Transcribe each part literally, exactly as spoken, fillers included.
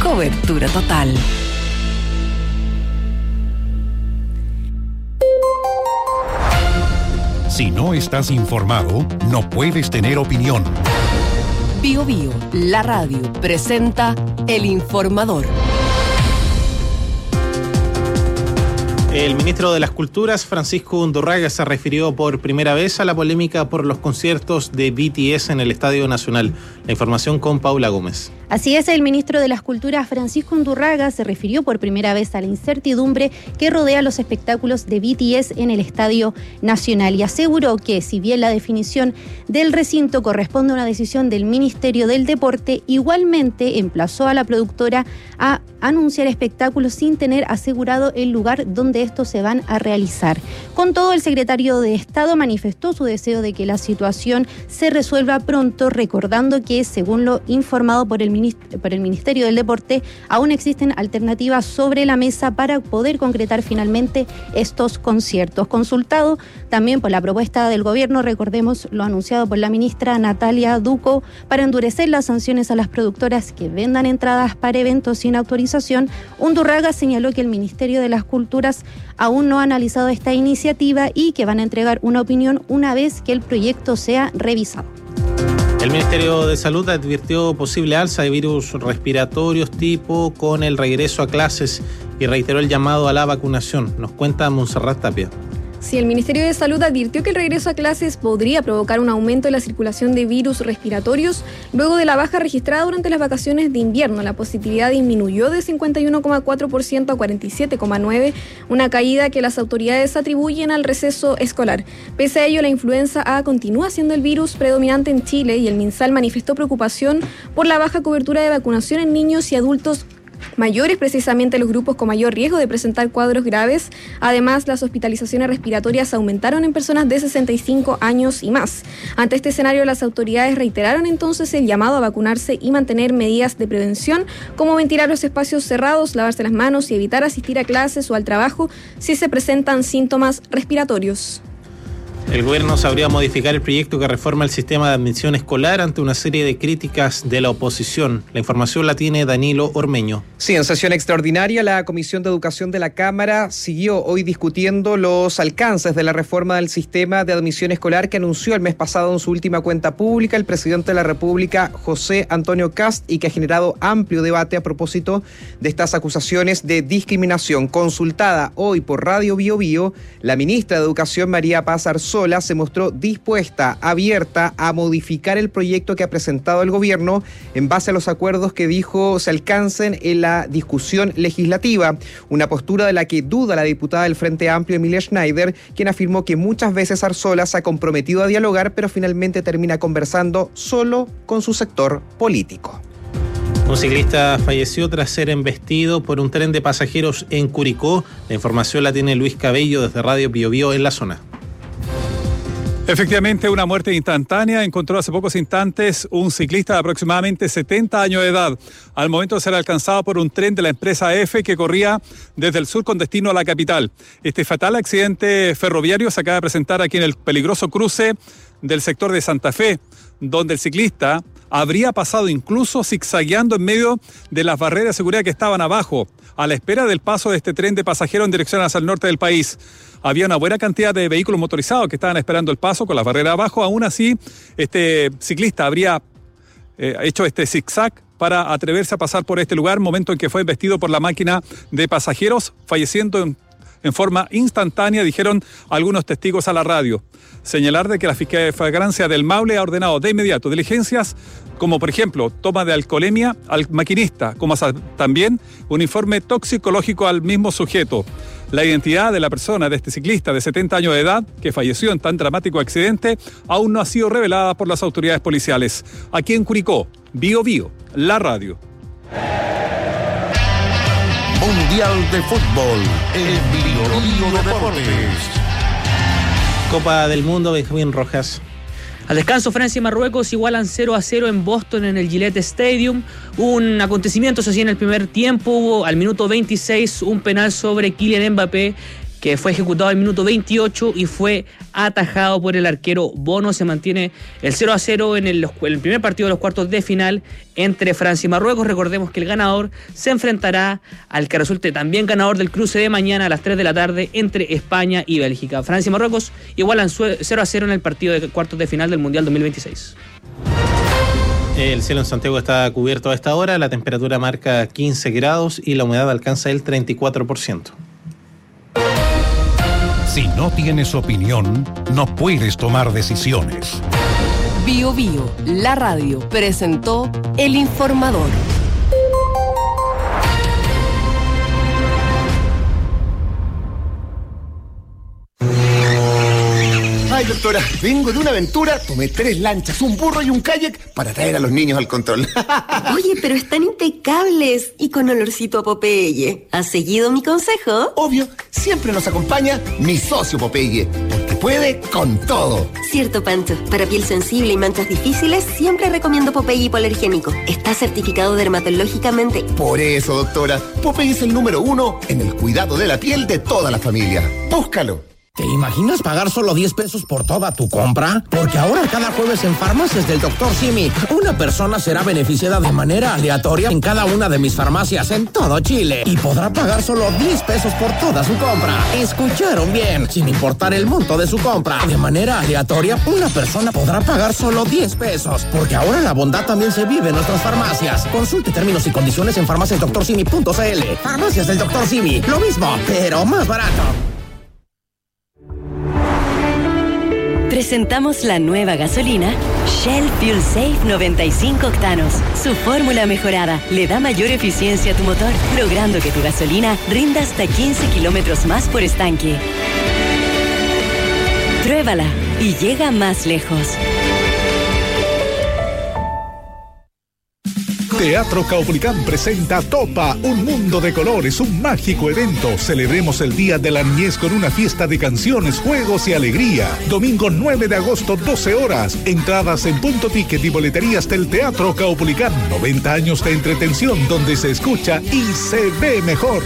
Cobertura total. Si no estás informado, no puedes tener opinión. Bio Bio, la radio, presenta El Informador. El ministro de las Culturas, Francisco Undurraga, se refirió por primera vez a la polémica por los conciertos de B T S en el Estadio Nacional. La información con Paula Gómez. Así es, el ministro de las Culturas, Francisco Undurraga, se refirió por primera vez a la incertidumbre que rodea los espectáculos de B T S en el Estadio Nacional y aseguró que, si bien la definición del recinto corresponde a una decisión del Ministerio del Deporte, igualmente emplazó a la productora a anunciar espectáculos sin tener asegurado el lugar donde estos se van a realizar. Con todo, el secretario de Estado manifestó su deseo de que la situación se resuelva pronto, recordando que, según lo informado por el por el Ministerio del Deporte, aún existen alternativas sobre la mesa para poder concretar finalmente estos conciertos. Consultado también por la propuesta del gobierno, recordemos lo anunciado por la ministra Natalia Ducó, para endurecer las sanciones a las productoras que vendan entradas para eventos sin autorización, Undurraga señaló que el Ministerio de las Culturas aún no ha analizado esta iniciativa y que van a entregar una opinión una vez que el proyecto sea revisado. El Ministerio de Salud advirtió posible alza de virus respiratorios tipo con el regreso a clases y reiteró el llamado a la vacunación. Nos cuenta Montserrat Tapia. Sí, el Ministerio de Salud advirtió que el regreso a clases podría provocar un aumento en la circulación de virus respiratorios luego de la baja registrada durante las vacaciones de invierno. La positividad disminuyó de cincuenta y uno coma cuatro por ciento a cuarenta y siete coma nueve por ciento, una caída que las autoridades atribuyen al receso escolar. Pese a ello, la influenza A continúa siendo el virus predominante en Chile y el MinSal manifestó preocupación por la baja cobertura de vacunación en niños y adultos mayores, precisamente los grupos con mayor riesgo de presentar cuadros graves. Además, las hospitalizaciones respiratorias aumentaron en personas de sesenta y cinco años y más. Ante este escenario, las autoridades reiteraron entonces el llamado a vacunarse y mantener medidas de prevención, como ventilar los espacios cerrados, lavarse las manos y evitar asistir a clases o al trabajo si se presentan síntomas respiratorios. El gobierno sabría modificar el proyecto que reforma el sistema de admisión escolar ante una serie de críticas de la oposición. La información la tiene Danilo Ormeño. Sí, en sesión extraordinaria, la Comisión de Educación de la Cámara siguió hoy discutiendo los alcances de la reforma del sistema de admisión escolar que anunció el mes pasado en su última cuenta pública el presidente de la República, José Antonio Kast, y que ha generado amplio debate a propósito de estas acusaciones de discriminación. Consultada hoy por Radio Bio Bio, la ministra de Educación, María Paz Arzola, se mostró dispuesta, abierta a modificar el proyecto que ha presentado el gobierno en base a los acuerdos que dijo se alcancen en la discusión legislativa. Una postura de la que duda la diputada del Frente Amplio, Emilia Schneider, quien afirmó que muchas veces Arzola se ha comprometido a dialogar, pero finalmente termina conversando solo con su sector político. Un ciclista falleció tras ser embestido por un tren de pasajeros en Curicó. La información la tiene Luis Cabello desde Radio Bio Bio en la zona. Efectivamente, una muerte instantánea encontró hace pocos instantes un ciclista de aproximadamente setenta años de edad, al momento de ser alcanzado por un tren de la empresa F que corría desde el sur con destino a la capital. Este fatal accidente ferroviario se acaba de presentar aquí en el peligroso cruce del sector de Santa Fe, donde el ciclista habría pasado incluso zigzagueando en medio de las barreras de seguridad que estaban abajo, a la espera del paso de este tren de pasajeros en dirección hacia el norte del país. Había una buena cantidad de vehículos motorizados que estaban esperando el paso con las barreras abajo. Aún así, este ciclista habría eh, hecho este zigzag para atreverse a pasar por este lugar, momento en que fue embestido por la máquina de pasajeros, falleciendo en, en forma instantánea, dijeron algunos testigos a la radio. Señalar de que la Fiscalía de Flagrancia del Maule ha ordenado de inmediato diligencias, como por ejemplo toma de alcoholemia al maquinista, como también un informe toxicológico al mismo sujeto. La identidad de la persona, de este ciclista de setenta años de edad, que falleció en tan dramático accidente, aún no ha sido revelada por las autoridades policiales. Aquí en Curicó, Bio Bio, la radio. Mundial de Fútbol, el Bio Bio Deportes. Copa del Mundo, Benjamín Rojas. Al descanso, Francia y Marruecos igualan cero a cero en Boston en el Gillette Stadium. Un acontecimiento, eso sí, en el primer tiempo hubo al minuto veintiséis un penal sobre Kylian Mbappé que fue ejecutado al minuto veintiocho y fue atajado por el arquero Bono. Se mantiene el cero a cero en el, el primer partido de los cuartos de final entre Francia y Marruecos. Recordemos que el ganador se enfrentará al que resulte también ganador del cruce de mañana a las tres de la tarde entre España y Bélgica. Francia y Marruecos igualan cero a cero en el partido de cuartos de final del Mundial dos mil veintiséis. El cielo en Santiago está cubierto a esta hora, la temperatura marca quince grados y la humedad alcanza el treinta y cuatro por ciento. Si no tienes opinión, no puedes tomar decisiones. Bio Bio, la radio, presentó El Informador. Ay, doctora, vengo de una aventura, tomé tres lanchas, un burro y un kayak para traer a los niños al control. Oye, pero están impecables y con olorcito a Popeye. ¿Has seguido mi consejo? Obvio, siempre nos acompaña mi socio Popeye, porque puede con todo. Cierto, Pancho. Para piel sensible y manchas difíciles, siempre recomiendo Popeye hipoalergénico. Está certificado dermatológicamente. Por eso, doctora, Popeye es el número uno en el cuidado de la piel de toda la familia. Búscalo. ¿Te imaginas pagar solo diez pesos por toda tu compra? Porque ahora cada jueves en Farmacias del doctor Simi, una persona será beneficiada de manera aleatoria en cada una de mis farmacias en todo Chile y podrá pagar solo diez pesos por toda su compra. ¿Escucharon bien? Sin importar el monto de su compra. De manera aleatoria, una persona podrá pagar solo diez pesos. Porque ahora la bondad también se vive en nuestras farmacias. Consulte términos y condiciones en farmacias doctor simi punto c l. Farmacias del doctor Simi, lo mismo, pero más barato. Presentamos la nueva gasolina Shell Fuel Safe noventa y cinco octanos. Su fórmula mejorada le da mayor eficiencia a tu motor, logrando que tu gasolina rinda hasta quince kilómetros más por estanque. Pruébala y llega más lejos. Teatro Caupolicán presenta Topa, un mundo de colores, un mágico evento. Celebremos el Día de la Niñez con una fiesta de canciones, juegos y alegría. Domingo nueve de agosto, doce horas. Entradas en punto ticket y boleterías del Teatro Caupolicán. noventa años de entretención donde se escucha y se ve mejor.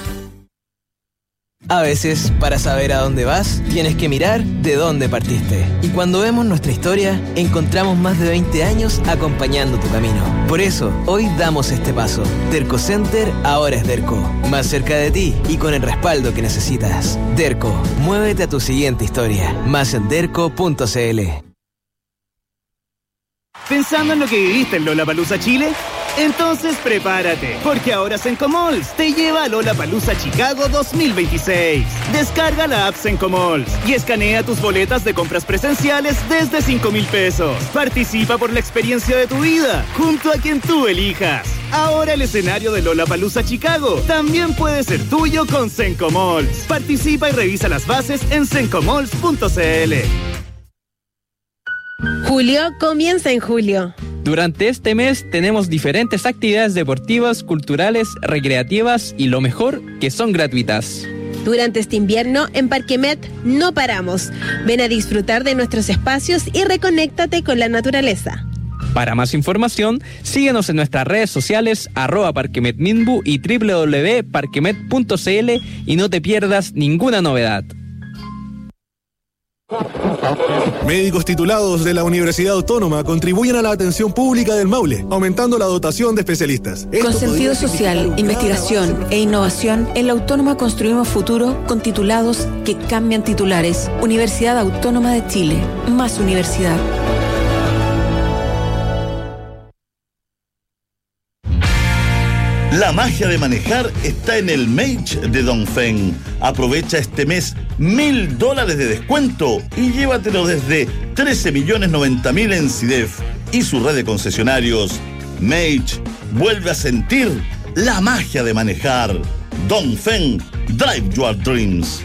A veces, para saber a dónde vas, tienes que mirar de dónde partiste. Y cuando vemos nuestra historia, encontramos más de veinte años acompañando tu camino. Por eso, hoy damos este paso. Derco Center ahora es Derco. Más cerca de ti y con el respaldo que necesitas. Derco, muévete a tu siguiente historia. Más en derco punto c l. ¿Pensando en lo que viviste en Lollapalooza Chile? Entonces prepárate, porque ahora Sencomalls te lleva a Lollapalooza Chicago dos mil veintiséis. Descarga la app Sencomalls y escanea tus boletas de compras presenciales desde cinco mil pesos. Participa por la experiencia de tu vida, junto a quien tú elijas. Ahora el escenario de Lollapalooza Chicago también puede ser tuyo con Sencomalls. Participa y revisa las bases en sencomalls punto c l. Julio comienza en julio. Durante este mes tenemos diferentes actividades deportivas, culturales, recreativas y lo mejor, que son gratuitas. Durante este invierno, en Parquemet no paramos. Ven a disfrutar de nuestros espacios y reconéctate con la naturaleza. Para más información, síguenos en nuestras redes sociales, arroba parquemetminbu y doble u doble u doble u punto parquemet punto c l y no te pierdas ninguna novedad. Médicos titulados de la Universidad Autónoma contribuyen a la atención pública del Maule, aumentando la dotación de especialistas. Con sentido social, investigación e innovación, en la Autónoma construimos futuro con titulados que cambian titulares. Universidad Autónoma de Chile, más universidad. La magia de manejar está en el Mage de Dongfeng. Aprovecha este mes mil dólares de descuento y llévatelo desde trece millones noventa mil en C I D E F y su red de concesionarios. Mage vuelve a sentir la magia de manejar. Dongfeng, drive your dreams.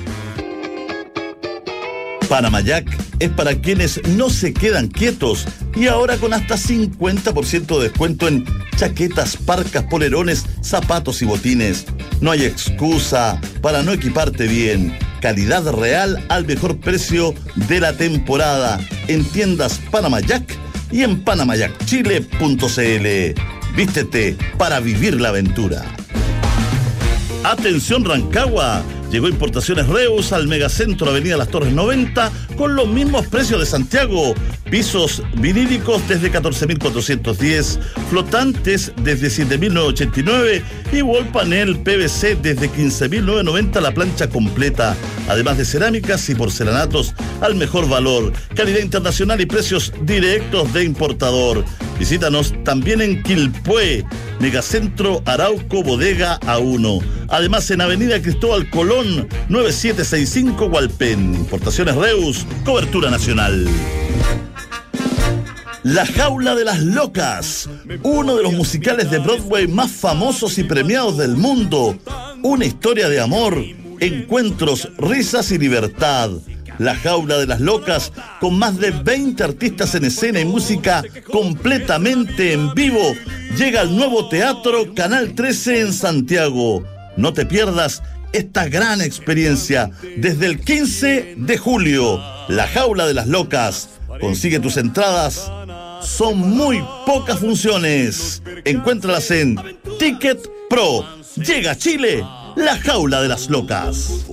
Panamayac es para quienes no se quedan quietos y ahora con hasta cincuenta por ciento de descuento en chaquetas, parcas, polerones, zapatos y botines. No hay excusa para no equiparte bien. Calidad real al mejor precio de la temporada en tiendas Panamayac y en panamayac chile punto c l. Vístete para vivir la aventura. Atención Rancagua, Llegó Importaciones Reus al Megacentro Avenida Las Torres noventa con los mismos precios de Santiago. Pisos vinílicos desde catorce mil cuatrocientos diez, flotantes desde siete mil novecientos ochenta y nueve y wall panel P V C desde quince mil novecientos noventa la plancha completa. Además de cerámicas y porcelanatos al mejor valor, calidad internacional y precios directos de importador. Visítanos también en Quilpué, Megacentro Arauco Bodega A uno. Además en Avenida Cristóbal Colón, nueve siete seis cinco Hualpén. Importaciones Reus, cobertura nacional. La Jaula de las Locas, uno de los musicales de Broadway más famosos y premiados del mundo. Una historia de amor, encuentros, risas y libertad. La Jaula de las Locas, con más de veinte artistas en escena y música completamente en vivo, llega al nuevo Teatro Canal trece en Santiago. No te pierdas esta gran experiencia desde el quince de julio. La Jaula de las Locas. Consigue tus entradas. Son muy pocas funciones. Encuéntralas en Ticket Pro. Llega a Chile La Jaula de las Locas.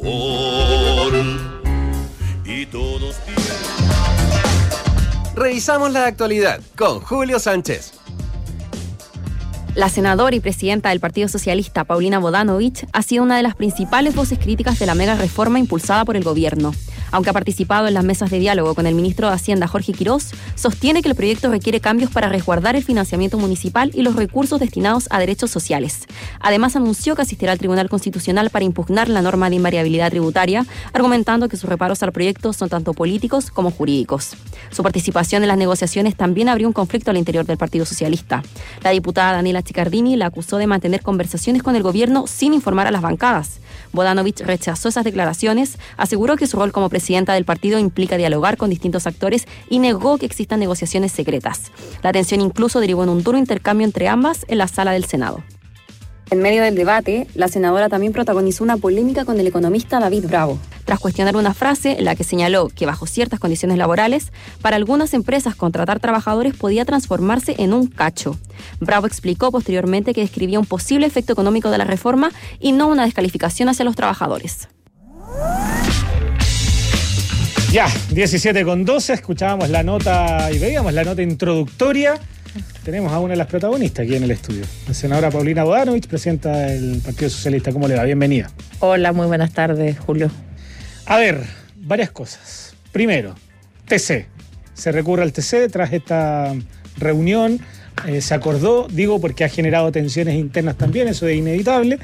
Revisamos la actualidad con Julio Sánchez. La senadora y presidenta del Partido Socialista, Paulina Bodanovich, ha sido una de las principales voces críticas de la mega reforma impulsada por el gobierno. Aunque ha participado en las mesas de diálogo con el ministro de Hacienda, Jorge Quirós, sostiene que el proyecto requiere cambios para resguardar el financiamiento municipal y los recursos destinados a derechos sociales. Además, anunció que asistirá al Tribunal Constitucional para impugnar la norma de invariabilidad tributaria, argumentando que sus reparos al proyecto son tanto políticos como jurídicos. Su participación en las negociaciones también abrió un conflicto al interior del Partido Socialista. La diputada Daniela Chicardini la acusó de mantener conversaciones con el gobierno sin informar a las bancadas. Bodanovich rechazó esas declaraciones, aseguró que su rol como presidenta del partido implica dialogar con distintos actores y negó que existan negociaciones secretas. La tensión incluso derivó en un duro intercambio entre ambas en la sala del Senado. En medio del debate, la senadora también protagonizó una polémica con el economista David Bravo, tras cuestionar una frase en la que señaló que bajo ciertas condiciones laborales, para algunas empresas contratar trabajadores podía transformarse en un cacho. Bravo explicó posteriormente que describía un posible efecto económico de la reforma y no una descalificación hacia los trabajadores. Ya, diecisiete con doce, escuchábamos la nota y veíamos la nota introductoria. Tenemos a una de las protagonistas aquí en el estudio, la senadora Paulina Bodanovich, presidenta del Partido Socialista. ¿Cómo le va? Bienvenida. Hola, muy buenas tardes, Julio. A ver, varias cosas. Primero, T C. Se recurre al T C tras esta reunión. Eh, se acordó, digo, porque ha generado tensiones internas también, eso es inevitable.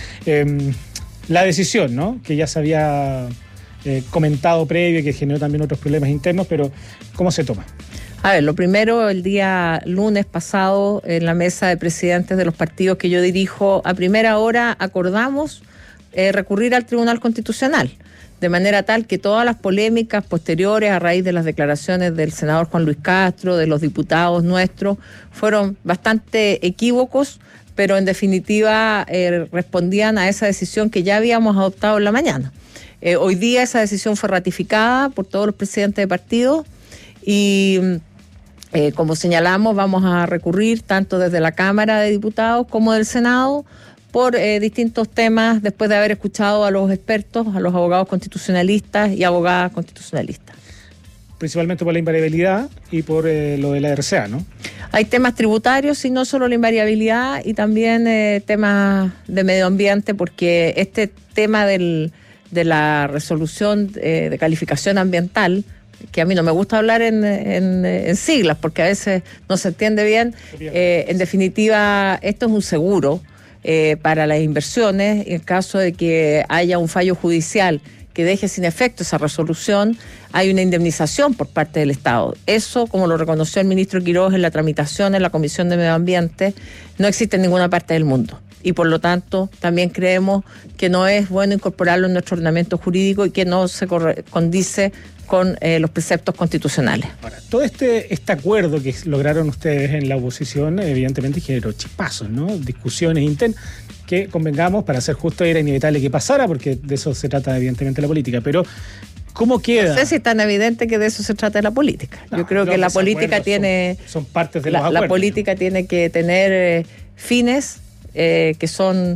Eh, la decisión, ¿no? Que ya se había eh, comentado previo y que generó también otros problemas internos, pero ¿cómo se toma? A ver, lo primero, el día lunes pasado, en la mesa de presidentes de los partidos que yo dirijo, a primera hora acordamos eh, recurrir al Tribunal Constitucional, de manera tal que todas las polémicas posteriores a raíz de las declaraciones del senador Juan Luis Castro, de los diputados nuestros, fueron bastante equívocos, pero en definitiva eh, respondían a esa decisión que ya habíamos adoptado en la mañana. Eh, hoy día esa decisión fue ratificada por todos los presidentes de partidos y... Eh, como señalamos, vamos a recurrir tanto desde la Cámara de Diputados como del Senado por eh, distintos temas después de haber escuchado a los expertos, a los abogados constitucionalistas y abogadas constitucionalistas. Principalmente por la invariabilidad y por eh, lo de la R C A, ¿no? Hay temas tributarios y no solo la invariabilidad y también eh, temas de medio ambiente, porque este tema del, de la resolución eh, de calificación ambiental, que a mí no me gusta hablar en, en, en siglas porque a veces no se entiende bien, eh, en definitiva esto es un seguro eh, para las inversiones en caso de que haya un fallo judicial que deje sin efecto esa resolución, hay una indemnización por parte del Estado. Eso, como lo reconoció el ministro Quirós en la tramitación en la Comisión de Medio Ambiente, no existe en ninguna parte del mundo. Y por lo tanto, también creemos que no es bueno incorporarlo en nuestro ordenamiento jurídico y que no se condice con eh, los preceptos constitucionales. Ahora, todo este, este acuerdo que lograron ustedes en la oposición, evidentemente generó chispazos, ¿no? Discusiones internas, que convengamos, para ser justo, era inevitable que pasara, porque de eso se trata evidentemente la política. Pero, ¿cómo queda? No sé si es tan evidente que de eso se trata la política. No, Yo creo que la política tiene... Son, son partes de la, los acuerdos. La política tiene que tener eh, fines eh, que son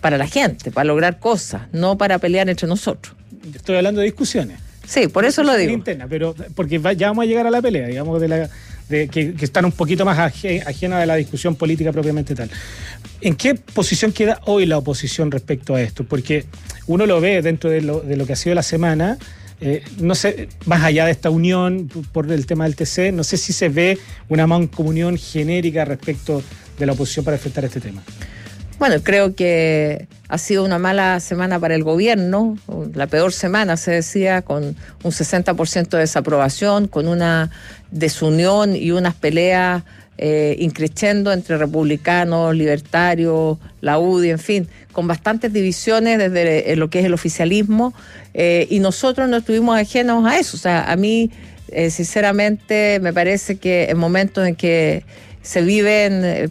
para la gente, para lograr cosas, no para pelear entre nosotros. Estoy hablando de discusiones. Sí, por eso lo digo. Interna, pero porque va, ya vamos a llegar a la pelea, digamos, de la de que, que están un poquito más ajena de la discusión política propiamente tal. ¿En qué posición queda hoy la oposición respecto a esto? Porque uno lo ve dentro de lo, de lo que ha sido la semana, eh, no sé, más allá de esta unión por el tema del T C, no sé si se ve una mancomunión genérica respecto de la oposición para enfrentar este tema. Bueno, creo que ha sido una mala semana para el gobierno, la peor semana se decía, con un sesenta por ciento de desaprobación, con una desunión y unas peleas eh, increciendo entre republicanos, libertarios, la U D I, en fin, con bastantes divisiones desde lo que es el oficialismo, eh, y nosotros no estuvimos ajenos a eso. O sea, a mí, eh, sinceramente, me parece que en momentos en que se viven eh,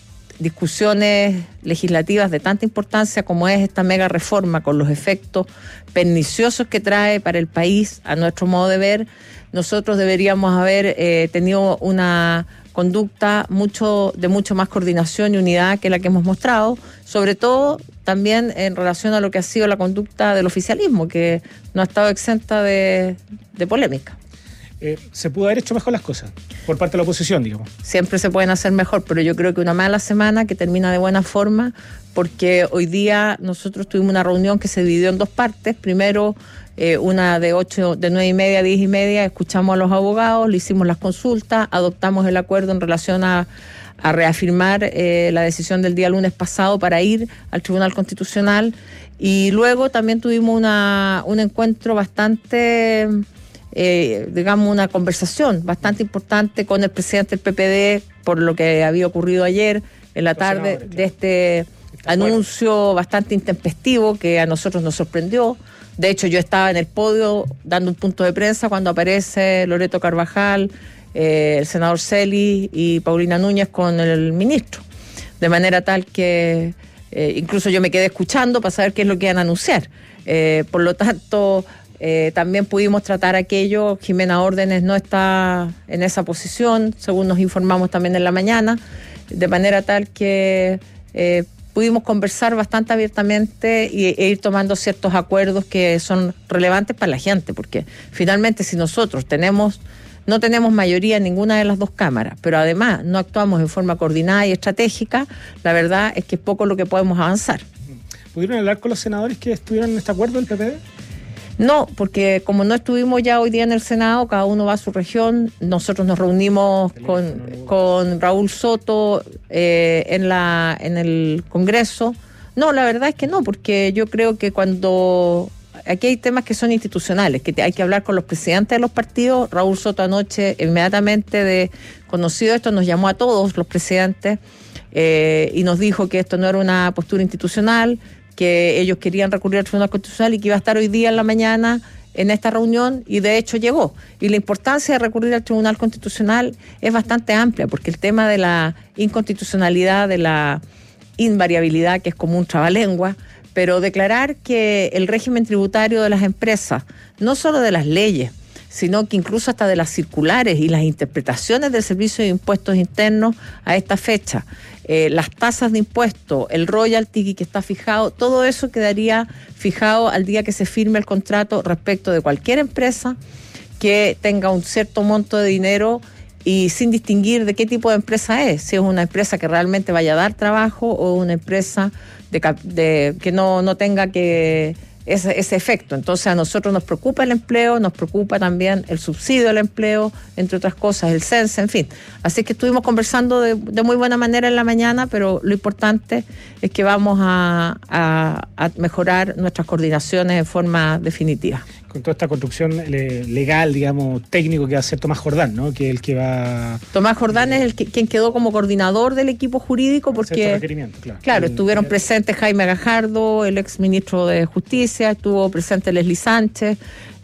discusiones legislativas de tanta importancia como es esta mega reforma, con los efectos perniciosos que trae para el país, a nuestro modo de ver, nosotros deberíamos haber eh, tenido una conducta mucho de mucho más coordinación y unidad que la que hemos mostrado, sobre todo también en relación a lo que ha sido la conducta del oficialismo, que no ha estado exenta de, de polémica. Eh, ¿Se pudo haber hecho mejor las cosas por parte de la oposición, digamos? Siempre se pueden hacer mejor, pero yo creo que una mala semana que termina de buena forma, porque hoy día nosotros tuvimos una reunión que se dividió en dos partes. Primero, eh, una de ocho, de nueve y media a diez y media, escuchamos a los abogados, le hicimos las consultas, adoptamos el acuerdo en relación a, a reafirmar eh, la decisión del día lunes pasado para ir al Tribunal Constitucional, y luego también tuvimos una, un encuentro bastante... Eh, digamos, una conversación bastante importante con el presidente del P P D por lo que había ocurrido ayer en la tarde, de este anuncio bastante intempestivo que a nosotros nos sorprendió. De hecho, yo estaba en el podio dando un punto de prensa cuando aparece Loreto Carvajal, eh, el senador Celi y Paulina Núñez con el ministro, de manera tal que eh, incluso yo me quedé escuchando para saber qué es lo que iban a anunciar. Eh, por lo tanto... Eh, también pudimos tratar aquello. Jimena Órdenes no está en esa posición, según nos informamos también en la mañana, de manera tal que eh, pudimos conversar bastante abiertamente y, e ir tomando ciertos acuerdos que son relevantes para la gente, porque finalmente si nosotros tenemos no tenemos mayoría en ninguna de las dos cámaras, pero además no actuamos en forma coordinada y estratégica, la verdad es que es poco lo que podemos avanzar. ¿Pudieron hablar con los senadores que estuvieron en este acuerdo del P P D? No, porque como no estuvimos ya hoy día en el Senado, cada uno va a su región. Nosotros nos reunimos con, con Raúl Soto eh, en, la, en el Congreso. No, la verdad es que no, porque yo creo que cuando... Aquí hay temas que son institucionales, que hay que hablar con los presidentes de los partidos. Raúl Soto anoche, inmediatamente de conocido esto, nos llamó a todos los presidentes eh, y nos dijo que esto no era una postura institucional, que ellos querían recurrir al Tribunal Constitucional y que iba a estar hoy día en la mañana en esta reunión, y de hecho llegó. Y la importancia de recurrir al Tribunal Constitucional es bastante amplia, porque el tema de la inconstitucionalidad, de la invariabilidad, que es como un trabalengua, pero declarar que el régimen tributario de las empresas, no solo de las leyes, sino que incluso hasta de las circulares y las interpretaciones del Servicio de Impuestos Internos a esta fecha, eh, las tasas de impuestos, el royalty que está fijado, todo eso quedaría fijado al día que se firme el contrato respecto de cualquier empresa que tenga un cierto monto de dinero, y sin distinguir de qué tipo de empresa es, si es una empresa que realmente vaya a dar trabajo o una empresa de, de, que no, no tenga que ese, ese efecto. Entonces a nosotros nos preocupa el empleo, nos preocupa también el subsidio al empleo, entre otras cosas, el censo, en fin. Así que estuvimos conversando de, de muy buena manera en la mañana, pero lo importante es que vamos a, a, a mejorar nuestras coordinaciones de forma definitiva. Con toda esta construcción legal, digamos, técnico que va a hacer Tomás Jordán, ¿no? Que es el que va... Tomás Jordán es el que, quien quedó como coordinador del equipo jurídico, porque... Claro, claro el, estuvieron el, presentes Jaime Gajardo, el ex ministro de Justicia, estuvo presente Leslie Sánchez,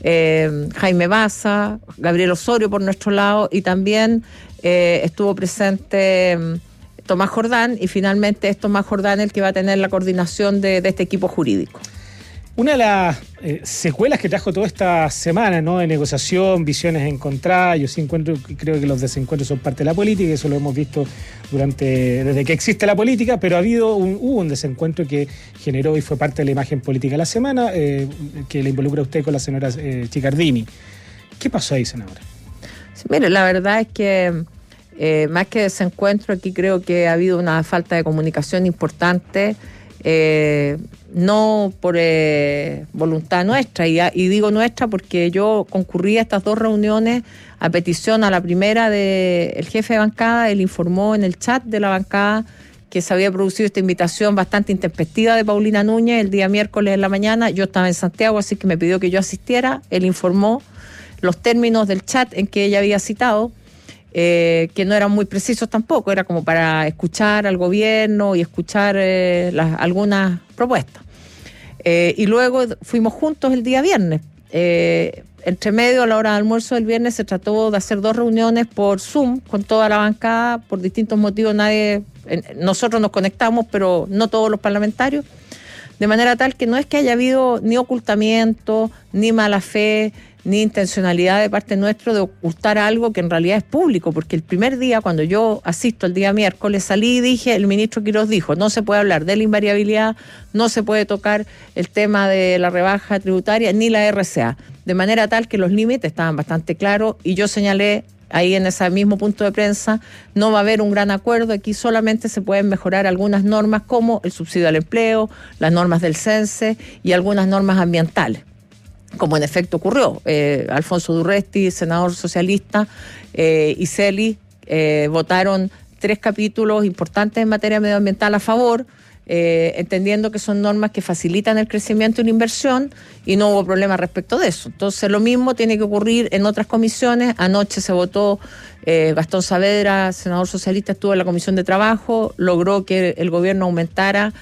eh, Jaime Baza, Gabriel Osorio por nuestro lado, y también eh, estuvo presente eh, Tomás Jordán, y finalmente es Tomás Jordán el que va a tener la coordinación de, de este equipo jurídico. Una de las eh, secuelas que trajo toda esta semana, ¿no? De negociación, visiones encontradas, yo sí encuentro, creo que los desencuentros son parte de la política, y eso lo hemos visto durante desde que existe la política, pero ha habido un, hubo un desencuentro que generó y fue parte de la imagen política de la semana, eh, que le involucra a usted con la señora eh, Chiccardini. ¿Qué pasó ahí, senadora? Sí, mire, la verdad es que eh, más que desencuentro, aquí creo que ha habido una falta de comunicación importante. Eh, no por eh, voluntad nuestra, y, y digo nuestra porque yo concurrí a estas dos reuniones a petición. A la primera del jefe de bancada, él informó en el chat de la bancada que se había producido esta invitación bastante intempestiva de Paulina Núñez el día miércoles en la mañana. Yo estaba en Santiago, así que me pidió que yo asistiera. Él informó los términos del chat en que ella había citado, Eh, que no eran muy precisos tampoco, era como para escuchar al gobierno y escuchar eh, las, algunas propuestas. Eh, y luego fuimos juntos el día viernes. Eh, entre medio, a la hora de almuerzo del viernes, se trató de hacer dos reuniones por Zoom con toda la bancada. Por distintos motivos, nadie, eh, nosotros nos conectamos, pero no todos los parlamentarios. De manera tal que no es que haya habido ni ocultamiento, ni mala fe, ni intencionalidad de parte nuestra de ocultar algo que en realidad es público, porque el primer día, cuando yo asisto el día miércoles, salí y dije, el ministro Quiroz dijo, no se puede hablar de la invariabilidad, no se puede tocar el tema de la rebaja tributaria, ni la R C A, de manera tal que los límites estaban bastante claros, y yo señalé ahí en ese mismo punto de prensa, no va a haber un gran acuerdo, aquí solamente se pueden mejorar algunas normas como el subsidio al empleo, las normas del CENSE y algunas normas ambientales, como en efecto ocurrió. Eh, Alfonso Durresti, senador socialista, eh, y Celi eh, votaron tres capítulos importantes en materia medioambiental a favor, eh, entendiendo que son normas que facilitan el crecimiento y la inversión, y no hubo problema respecto de eso. Entonces lo mismo tiene que ocurrir en otras comisiones. Anoche se votó, eh, Gastón Saavedra, senador socialista, estuvo en la Comisión de Trabajo, logró que el gobierno aumentara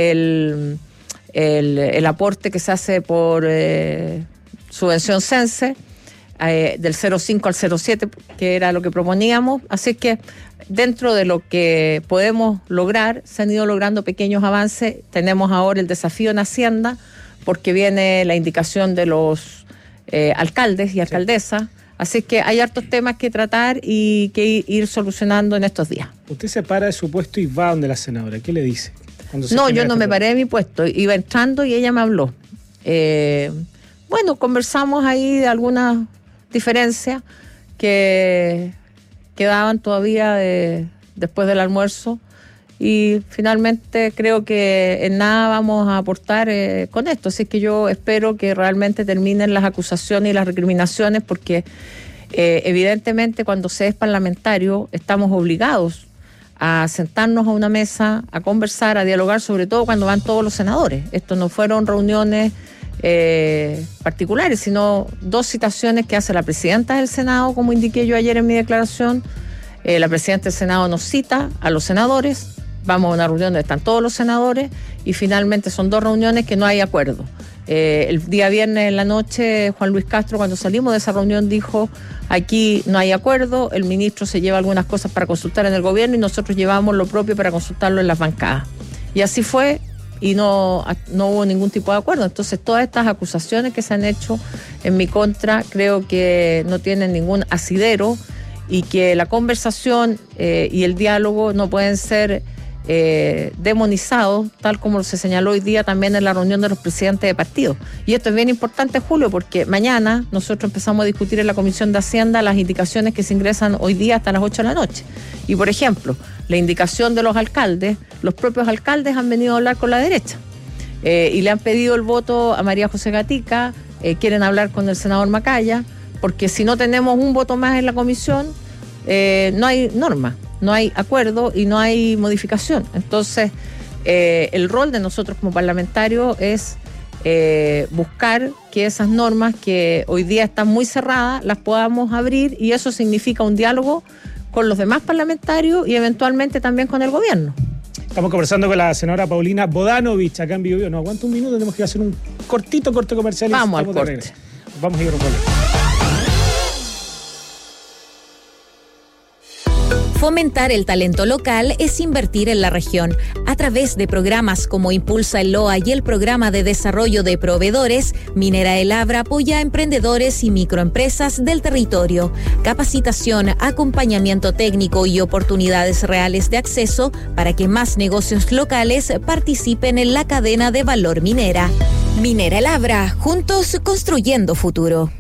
el... El, el aporte que se hace por eh, subvención CENSE eh, del cero coma cinco al cero coma siete, que era lo que proponíamos. Así que dentro de lo que podemos lograr, se han ido logrando pequeños avances. Tenemos ahora el desafío en Hacienda, porque viene la indicación de los eh, alcaldes y alcaldesas. Así que hay hartos temas que tratar y que ir solucionando en estos días. Usted se para de su puesto y va donde la senadora. ¿Qué le dice? No, yo no me paré de mi puesto, iba entrando y ella me habló. Eh, bueno, conversamos ahí de algunas diferencias que quedaban todavía de, después del almuerzo, y finalmente creo que en nada vamos a aportar eh, con esto. Así que yo espero que realmente terminen las acusaciones y las recriminaciones, porque eh, evidentemente cuando se es parlamentario estamos obligados a sentarnos a una mesa, a conversar, a dialogar, sobre todo cuando van todos los senadores. Esto no fueron reuniones eh, particulares, sino dos citaciones que hace la presidenta del Senado, como indiqué yo ayer en mi declaración. Eh, la presidenta del Senado nos cita a los senadores, vamos a una reunión donde están todos los senadores, y finalmente son dos reuniones que no hay acuerdo. Eh, el día viernes en la noche, Juan Luis Castro, cuando salimos de esa reunión, dijo, aquí no hay acuerdo, el ministro se lleva algunas cosas para consultar en el gobierno y nosotros llevamos lo propio para consultarlo en las bancadas. Y así fue, y no, no hubo ningún tipo de acuerdo. Entonces todas estas acusaciones que se han hecho en mi contra creo que no tienen ningún asidero, y que la conversación eh, y el diálogo no pueden ser Eh, demonizado, tal como se señaló hoy día también en la reunión de los presidentes de partidos. Y esto es bien importante, Julio, porque mañana nosotros empezamos a discutir en la Comisión de Hacienda las indicaciones que se ingresan hoy día hasta las ocho de la noche. Y, por ejemplo, la indicación de los alcaldes, los propios alcaldes han venido a hablar con la derecha eh, y le han pedido el voto a María José Gatica, eh, quieren hablar con el senador Macaya, porque si no tenemos un voto más en la comisión, eh, no hay norma. No hay acuerdo y no hay modificación. Entonces, eh, el rol de nosotros como parlamentarios es eh, buscar que esas normas que hoy día están muy cerradas las podamos abrir, y eso significa un diálogo con los demás parlamentarios y eventualmente también con el gobierno. Estamos conversando con la senadora Paulina Bodanovich acá en Bio Bio. No aguanta un minuto, tenemos que hacer un cortito corte comercial. Vamos al corte. Vamos a ir a un corte. Fomentar el talento local es invertir en la región. A través de programas como Impulsa el Loa y el Programa de Desarrollo de Proveedores, Minera El Abra apoya a emprendedores y microempresas del territorio. Capacitación, acompañamiento técnico y oportunidades reales de acceso para que más negocios locales participen en la cadena de valor minera. Minera El Abra, juntos construyendo futuro.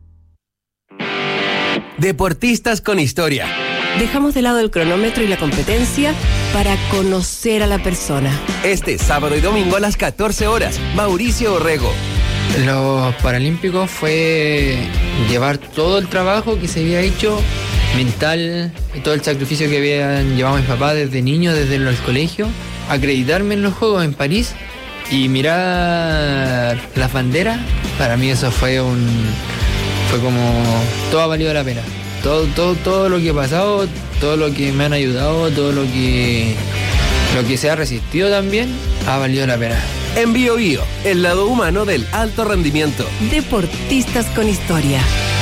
Deportistas con historia. Dejamos de lado el cronómetro y la competencia para conocer a la persona. Este sábado y domingo a las catorce horas, Mauricio Orrego. Los Paralímpicos fue llevar todo el trabajo que se había hecho, mental, y todo el sacrificio que habían llevado mis papás desde niño, desde el colegio, acreditarme en los Juegos en París y mirar las banderas. Para mí eso fue un... fue como... todo ha valido la pena. Todo, todo, todo lo que ha pasado, todo lo que me han ayudado, todo lo que, lo que se ha resistido también, ha valido la pena. En Bio Bio, el lado humano del alto rendimiento. Deportistas con historia.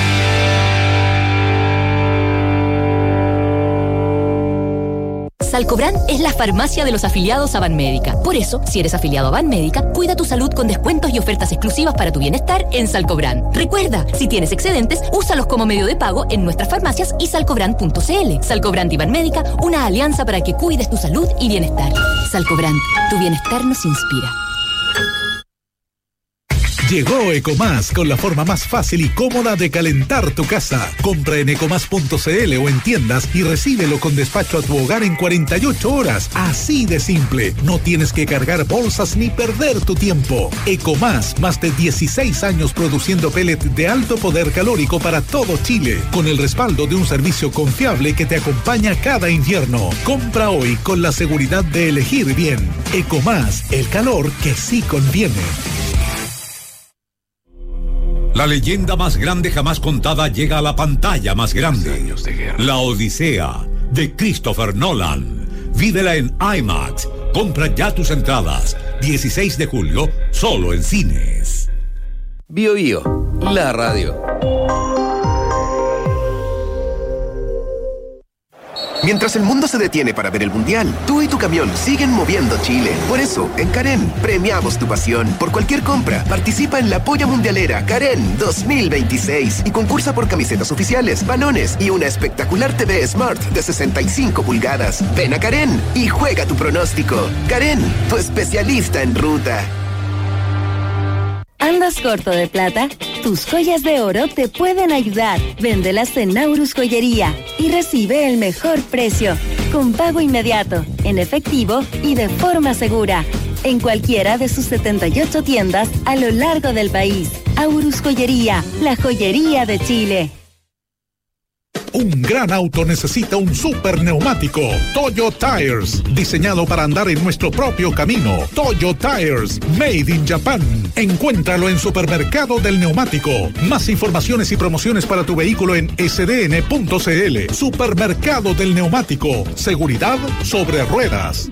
Salcobran es la farmacia de los afiliados a Banmédica. Por eso, si eres afiliado a Banmédica, cuida tu salud con descuentos y ofertas exclusivas para tu bienestar en Salcobran. Recuerda, si tienes excedentes, úsalos como medio de pago en nuestras farmacias y salcobran punto cl. Salcobran y Banmédica, una alianza para que cuides tu salud y bienestar. Salcobran, tu bienestar nos inspira. Llegó Ecomás con la forma más fácil y cómoda de calentar tu casa. Compra en ecomás punto cl o en tiendas y recíbelo con despacho a tu hogar en cuarenta y ocho horas. Así de simple. No tienes que cargar bolsas ni perder tu tiempo. Ecomás, más de dieciséis años produciendo pellet de alto poder calórico para todo Chile, con el respaldo de un servicio confiable que te acompaña cada invierno. Compra hoy con la seguridad de elegir bien. Ecomás, el calor que sí conviene. La leyenda más grande jamás contada llega a la pantalla más grande. La Odisea, de Christopher Nolan. Vívela en IMAX. Compra ya tus entradas. dieciséis de julio, solo en cines. Bio Bio, la radio. Mientras el mundo se detiene para ver el Mundial, tú y tu camión siguen moviendo Chile. Por eso, en Karen, premiamos tu pasión. Por cualquier compra, participa en la Polla Mundialera Karen dos mil veintiséis y concursa por camisetas oficiales, balones y una espectacular T V Smart de sesenta y cinco pulgadas. Ven a Karen y juega tu pronóstico. Karen, tu especialista en ruta. ¿Andas corto de plata? Tus joyas de oro te pueden ayudar. Véndelas en Naurus Joyería y recibe el mejor precio, con pago inmediato, en efectivo y de forma segura, en cualquiera de sus setenta y ocho tiendas a lo largo del país. Aurus Joyería, la joyería de Chile. Un gran auto necesita un super neumático. Toyo Tires, diseñado para andar en nuestro propio camino. Toyo Tires, made in Japan. Encuéntralo en Supermercado del Neumático. Más informaciones y promociones para tu vehículo en ese de ene punto ce ele. Supermercado del Neumático. Seguridad sobre ruedas.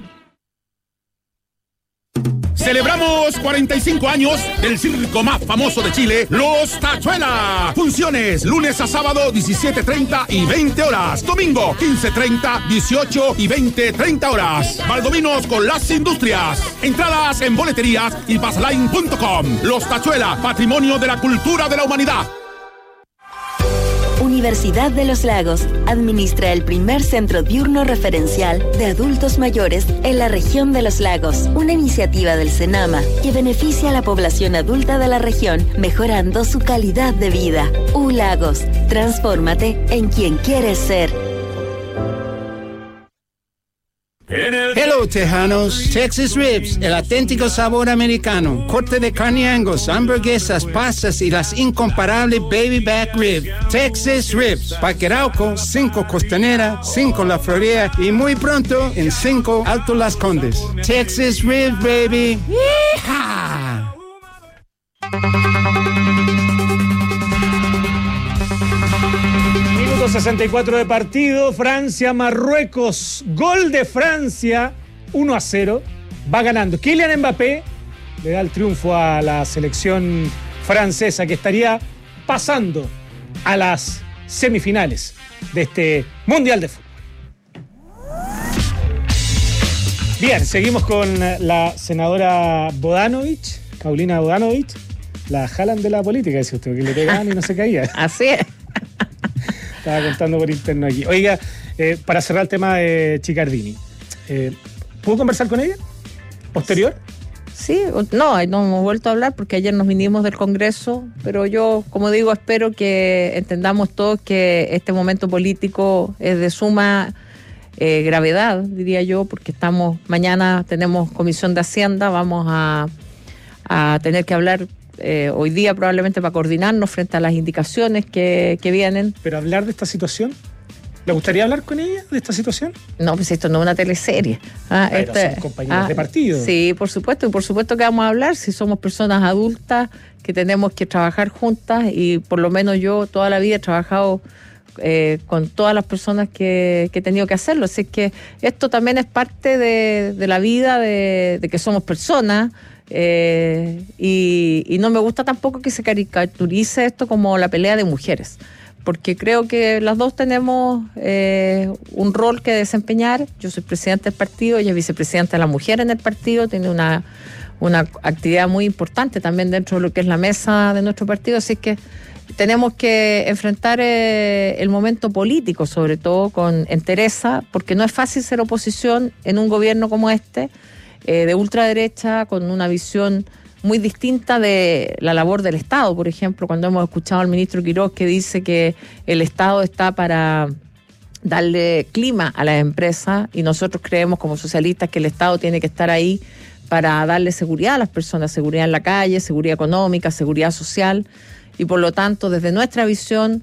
Celebramos cuarenta y cinco años del circo más famoso de Chile, Los Tachuelas. Funciones lunes a sábado, diecisiete treinta y veinte horas. Domingo, quince treinta, dieciocho y veinte treinta horas. Valdominos con las industrias. Entradas en boleterías y pasaline punto com. Los Tachuelas, patrimonio de la cultura de la humanidad. Universidad de los Lagos administra el primer centro diurno referencial de adultos mayores en la región de los lagos, una iniciativa del CENAMA que beneficia a la población adulta de la región, mejorando su calidad de vida. U Lagos, transfórmate en quien quieres ser. Hello, Tejanos. Texas Ribs, el auténtico sabor americano. Corte de carne Angus, hamburguesas, pastas y las incomparables Baby Back Rib. Texas Ribs. Parque Arauco, cinco Costanera, cinco La Florida y muy pronto en cinco Alto Las Condes. Texas Ribs, baby. ¡Yeehaw! sesenta y cuatro de partido, Francia, Marruecos, gol de Francia, uno a cero, va ganando. Kylian Mbappé le da el triunfo a la selección francesa, que estaría pasando a las semifinales de este Mundial de Fútbol. Bien, seguimos con la senadora Bodanovich, Paulina Bodanovich, la Haaland de la política, dice usted, que le pegaban y no se caía. Así es. Estaba contando por interno aquí. Oiga, eh, para cerrar el tema de Chiccardini, eh, ¿pudo conversar con ella? ¿Posterior? Sí, no, no hemos vuelto a hablar porque ayer nos vinimos del Congreso, pero yo, como digo, espero que entendamos todos que este momento político es de suma eh, gravedad, diría yo, porque estamos, mañana tenemos Comisión de Hacienda, vamos a, a tener que hablar eh, hoy día probablemente para coordinarnos frente a las indicaciones que, que vienen. ¿Pero hablar de esta situación? ¿Le gustaría hablar con ella de esta situación? No, pues esto no es una teleserie. Ah, Pero este, son compañeros ah, de partido. Sí, por supuesto, y por supuesto que vamos a hablar si somos personas adultas que tenemos que trabajar juntas, y por lo menos yo toda la vida he trabajado eh, con todas las personas que, que he tenido que hacerlo. Así que esto también es parte de, de la vida, de, de que somos personas. Eh, y, y no me gusta tampoco que se caricaturice esto como la pelea de mujeres, porque creo que las dos tenemos eh, un rol que desempeñar. Yo soy presidenta del partido, ella es vicepresidenta de la mujer en el partido, tiene una, una actividad muy importante también dentro de lo que es la mesa de nuestro partido, así que tenemos que enfrentar eh, el momento político, sobre todo con entereza, porque no es fácil ser oposición en un gobierno como este, eh, de ultraderecha, con una visión muy distinta de la labor del Estado. Por ejemplo, cuando hemos escuchado al ministro Quiroz que dice que el Estado está para darle clima a las empresas, y nosotros creemos como socialistas que el Estado tiene que estar ahí para darle seguridad a las personas, seguridad en la calle, seguridad económica, seguridad social, y por lo tanto desde nuestra visión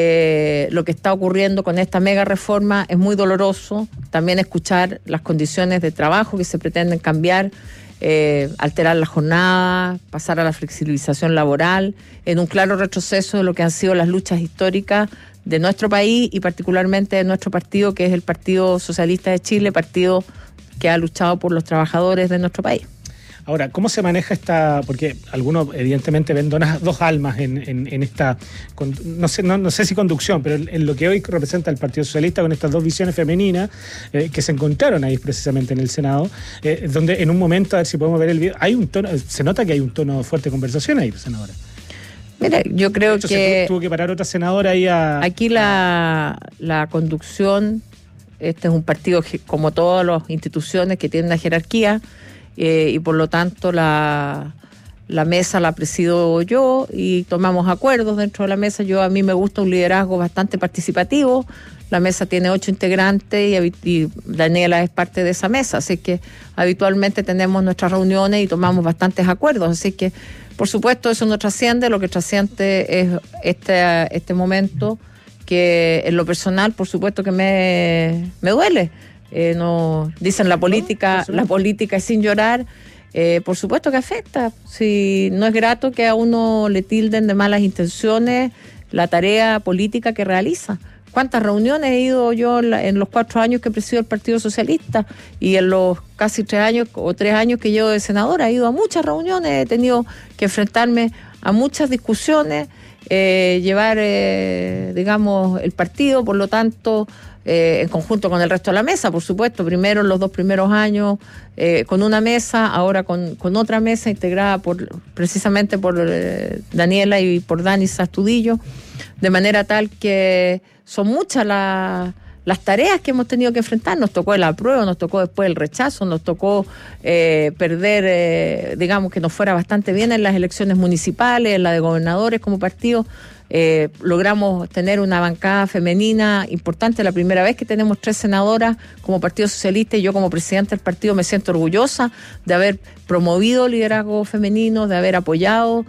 eh, lo que está ocurriendo con esta mega reforma es muy doloroso. También escuchar las condiciones de trabajo que se pretenden cambiar, Eh, alterar la jornada, pasar a la flexibilización laboral, en un claro retroceso de lo que han sido las luchas históricas de nuestro país y particularmente de nuestro partido, que es el Partido Socialista de Chile, partido que ha luchado por los trabajadores de nuestro país. Ahora, ¿cómo se maneja esta? Porque algunos evidentemente ven donas, dos almas en, en, en esta, no sé, no, no sé si conducción, pero en, en lo que hoy representa el Partido Socialista, con estas dos visiones femeninas eh, que se encontraron ahí precisamente en el Senado, eh, donde en un momento, a ver si podemos ver el video, hay un tono, se nota que hay un tono de fuerte conversación ahí, senadora. Mira, yo creo de hecho, que... Se tuvo, tuvo que parar otra senadora ahí a... Aquí la, la conducción, este es un partido como todas las instituciones que tienen una jerarquía, Eh, y por lo tanto la, la mesa la presido yo y tomamos acuerdos dentro de la mesa. Yo a mí me gusta un liderazgo bastante participativo. La mesa tiene ocho integrantes y, y Daniela es parte de esa mesa, así que habitualmente tenemos nuestras reuniones y tomamos bastantes acuerdos, así que por supuesto eso no trasciende. Lo que trasciende es este, este momento que en lo personal por supuesto que me, me duele. Eh, no dicen la política, no, la política es sin llorar. Eh, por supuesto que afecta. Si no es grato que a uno le tilden de malas intenciones la tarea política que realiza. ¿Cuántas reuniones he ido yo en los cuatro años que presido el Partido Socialista y en los casi tres años o tres años que llevo de senadora? He ido a muchas reuniones, he tenido que enfrentarme a muchas discusiones, eh, llevar, eh, digamos, el partido, por lo tanto, eh, en conjunto con el resto de la mesa, por supuesto. Primero, los dos primeros años, eh, con una mesa, ahora con, con otra mesa integrada por precisamente por eh, Daniela y por Dani Sastudillo, de manera tal que son muchas las... las tareas que hemos tenido que enfrentar. Nos tocó el apruebo, nos tocó después el rechazo, nos tocó eh, perder, eh, digamos, que nos fuera bastante bien en las elecciones municipales, en la de gobernadores como partido. Eh, logramos tener una bancada femenina importante, la primera vez que tenemos tres senadoras como Partido Socialista, y yo como presidenta del partido me siento orgullosa de haber promovido liderazgo femenino, de haber apoyado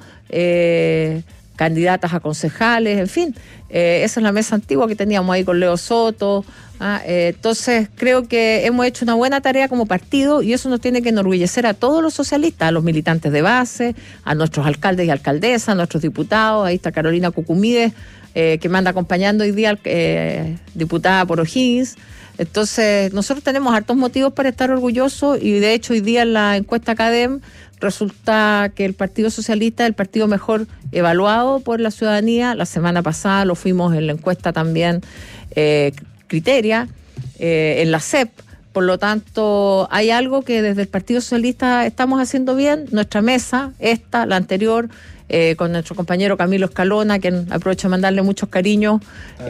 eh, candidatas a concejales, en fin, eh, esa es la mesa antigua que teníamos ahí con Leo Soto. Ah, eh, entonces creo que hemos hecho una buena tarea como partido y eso nos tiene que enorgullecer a todos los socialistas, a los militantes de base, a nuestros alcaldes y alcaldesas, a nuestros diputados. Ahí está Carolina Cucumides, eh, que me anda acompañando hoy día, eh, diputada por O'Higgins. Entonces nosotros tenemos hartos motivos para estar orgullosos y de hecho hoy día en la encuesta Cadem resulta que el Partido Socialista es el partido mejor evaluado por la ciudadanía. La semana pasada lo fuimos en la encuesta también eh, Criteria, eh, en la C E P, Por lo tanto, hay algo que desde el Partido Socialista estamos haciendo bien. Nuestra mesa, esta, la anterior, eh, con nuestro compañero Camilo Escalona, quien aprovecho de mandarle muchos cariños,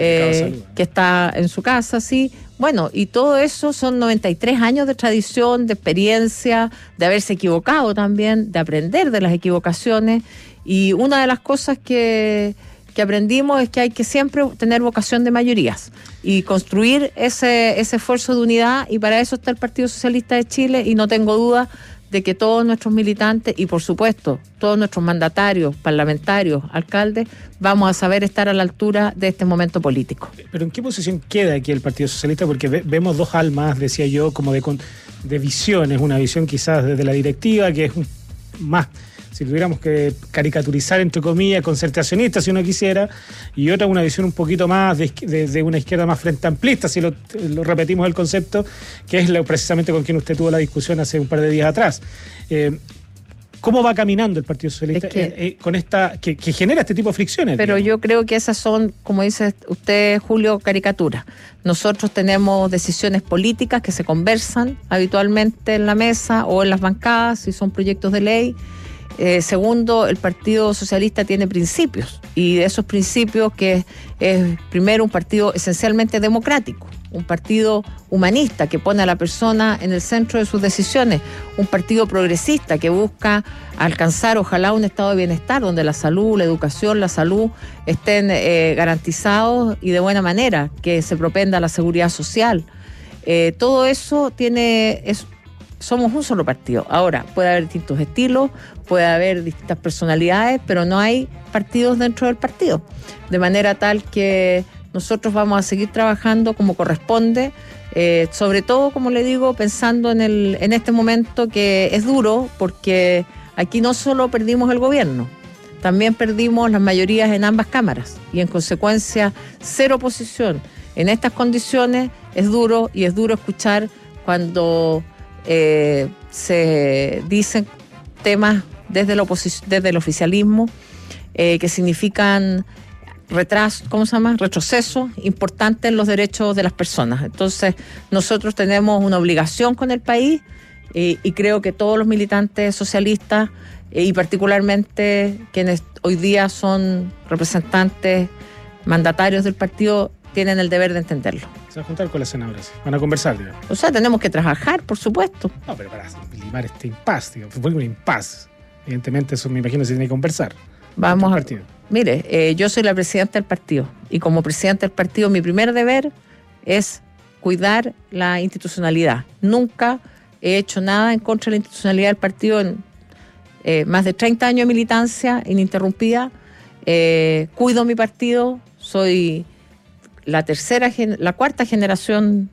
eh, que está en su casa, sí. Bueno, y todo eso son noventa y tres años de tradición, de experiencia, de haberse equivocado también, de aprender de las equivocaciones. Y una de las cosas que... que aprendimos es que hay que siempre tener vocación de mayorías y construir ese, ese esfuerzo de unidad, y para eso está el Partido Socialista de Chile, y no tengo duda de que todos nuestros militantes y por supuesto todos nuestros mandatarios, parlamentarios, alcaldes, vamos a saber estar a la altura de este momento político. Pero ¿en qué posición queda aquí el Partido Socialista? Porque ve, vemos dos almas, decía yo, como de, de visiones, una visión quizás desde la directiva que es un, más... si tuviéramos que caricaturizar, entre comillas, concertacionista, si uno quisiera, y otra una visión un poquito más de, de, de una izquierda más frente amplista, si lo, lo repetimos el concepto, que es lo, precisamente con quien usted tuvo la discusión hace un par de días atrás. Eh, ¿Cómo va caminando el Partido Socialista es que, eh, eh, con esta que, que genera este tipo de fricciones? Pero digamos? Yo creo que esas son, como dice usted, Julio, caricaturas. Nosotros tenemos decisiones políticas que se conversan habitualmente en la mesa o en las bancadas, si son proyectos de ley. Eh, segundo, el Partido Socialista tiene principios, y de esos principios que es, es primero un partido esencialmente democrático, un partido humanista que pone a la persona en el centro de sus decisiones, un partido progresista que busca alcanzar ojalá un estado de bienestar donde la salud, la educación, la salud estén eh, garantizados y de buena manera, que se propenda la seguridad social. Eh, todo eso tiene... Es, somos un solo partido. Ahora, puede haber distintos estilos, puede haber distintas personalidades, pero no hay partidos dentro del partido. De manera tal que nosotros vamos a seguir trabajando como corresponde, eh, sobre todo, como le digo, pensando en, el, en este momento que es duro, porque aquí no solo perdimos el gobierno, también perdimos las mayorías en ambas cámaras, y en consecuencia, cero oposición. En estas condiciones es duro, y es duro escuchar cuando... Eh, se dicen temas desde el, oposic- desde el oficialismo eh, que significan retraso, ¿cómo se llama? retroceso importante en los derechos de las personas. Entonces, nosotros tenemos una obligación con el país eh, y creo que todos los militantes socialistas eh, y particularmente quienes hoy día son representantes mandatarios del partido tienen el deber de entenderlo. Se va a juntar con las senadoras, van a conversar, digamos. O sea, tenemos que trabajar, por supuesto. No, pero para limar este impasse, digamos, fue un impasse. Evidentemente, eso me imagino se tiene que conversar. Vamos a... Mire, eh, yo soy la presidenta del partido, y como presidenta del partido mi primer deber es cuidar la institucionalidad. Nunca he hecho nada en contra de la institucionalidad del partido en eh, más de treinta años de militancia ininterrumpida. Eh, cuido mi partido, soy... la tercera, la cuarta generación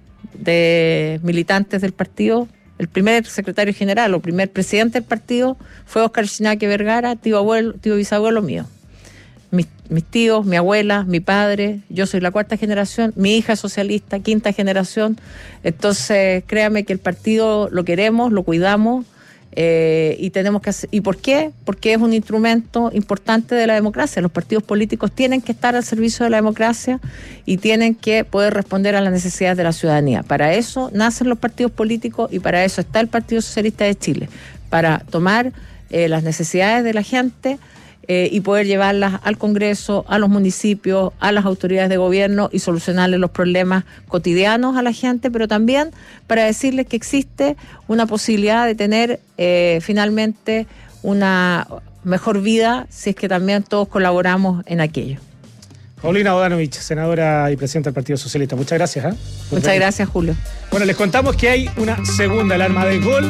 de militantes del partido. El primer secretario general o primer presidente del partido fue Óscar Chinaque Vergara, tío abuelo, tío bisabuelo mío. Mis, mis tíos, mi abuela, mi padre, yo soy la cuarta generación, mi hija es socialista, quinta generación. Entonces, créame que el partido lo queremos, lo cuidamos. Eh, y tenemos que hacer, ¿y por qué? Porque es un instrumento importante de la democracia. Los partidos políticos tienen que estar al servicio de la democracia y tienen que poder responder a las necesidades de la ciudadanía. Para eso nacen los partidos políticos y para eso está el Partido Socialista de Chile, para tomar eh, las necesidades de la gente eh, y poder llevarlas al Congreso, a los municipios, a las autoridades de gobierno y solucionarles los problemas cotidianos a la gente, pero también para decirles que existe una posibilidad de tener eh, finalmente una mejor vida si es que también todos colaboramos en aquello. Paulina Bodanovich, senadora y presidenta del Partido Socialista. Muchas gracias. ¿eh? Muchas venir. gracias, Julio. Bueno, les contamos que hay una segunda alarma de gol.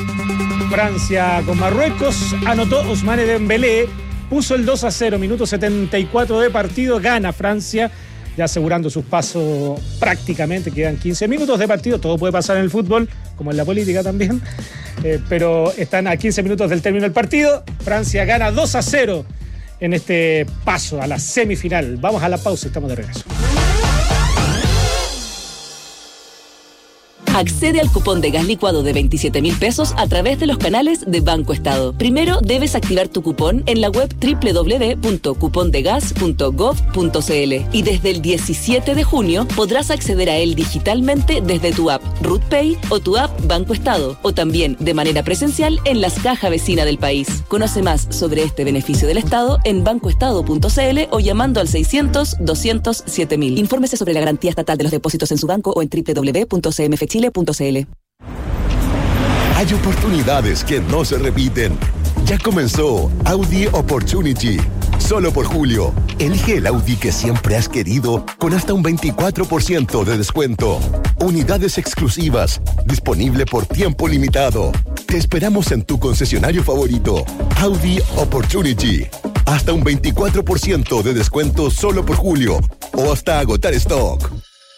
Francia con Marruecos. Anotó Ousmane Dembélé. Puso el dos a cero, minuto setenta y cuatro de partido. Gana Francia, ya asegurando sus pasos prácticamente. Quedan quince minutos de partido. Todo puede pasar en el fútbol, como en la política también. Eh, pero están a quince minutos del término del partido. Francia gana dos a cero en este paso a la semifinal. Vamos a la pausa y estamos de regreso. Accede al cupón de gas licuado de veintisiete mil pesos a través de los canales de Banco Estado. Primero debes activar tu cupón en la web doble u doble u doble u punto cupondegas punto gov punto cl y desde el diecisiete de junio podrás acceder a él digitalmente desde tu app RootPay o tu app Banco Estado, o también de manera presencial en las cajas vecinas del país. Conoce más sobre este beneficio del Estado en bancoestado punto cl o llamando al seiscientos, doscientos, siete mil. Infórmese sobre la garantía estatal de los depósitos en su banco o en doble u doble u doble u punto c m f chile punto c l. Hay oportunidades que no se repiten. Ya comenzó Audi Opportunity. Solo por julio, elige el Audi que siempre has querido con hasta un veinticuatro por ciento de descuento. Unidades exclusivas, disponible por tiempo limitado. Te esperamos en tu concesionario favorito. Audi Opportunity. Hasta un veinticuatro por ciento de descuento solo por julio o hasta agotar stock.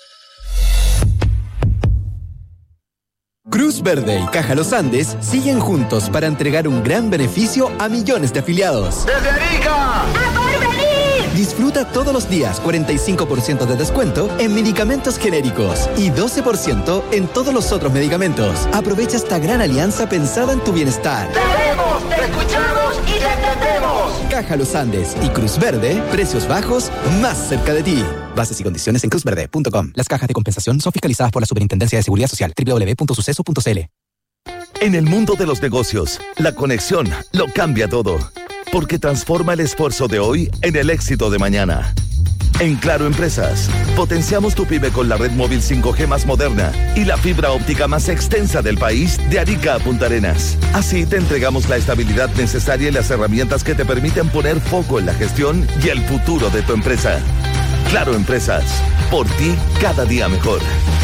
Cruz Verde y Caja Los Andes siguen juntos para entregar un gran beneficio a millones de afiliados. ¡Desde Arica! ¡A Porvenir! Disfruta todos los días cuarenta y cinco por ciento de descuento en medicamentos genéricos y doce por ciento en todos los otros medicamentos. Aprovecha esta gran alianza pensada en tu bienestar. ¡Te vemos, te escuchamos y te entendemos! Caja Los Andes y Cruz Verde, precios bajos más cerca de ti. Bases y condiciones en cruz verde punto com. Las cajas de compensación son fiscalizadas por la Superintendencia de Seguridad Social. doble u doble u doble u punto suceso punto c l. En el mundo de los negocios, la conexión lo cambia todo, porque transforma el esfuerzo de hoy en el éxito de mañana. En Claro Empresas, potenciamos tu pyme con la red móvil cinco G más moderna y la fibra óptica más extensa del país, de Arica a Punta Arenas. Así te entregamos la estabilidad necesaria y las herramientas que te permiten poner foco en la gestión y el futuro de tu empresa. Claro Empresas, por ti cada día mejor.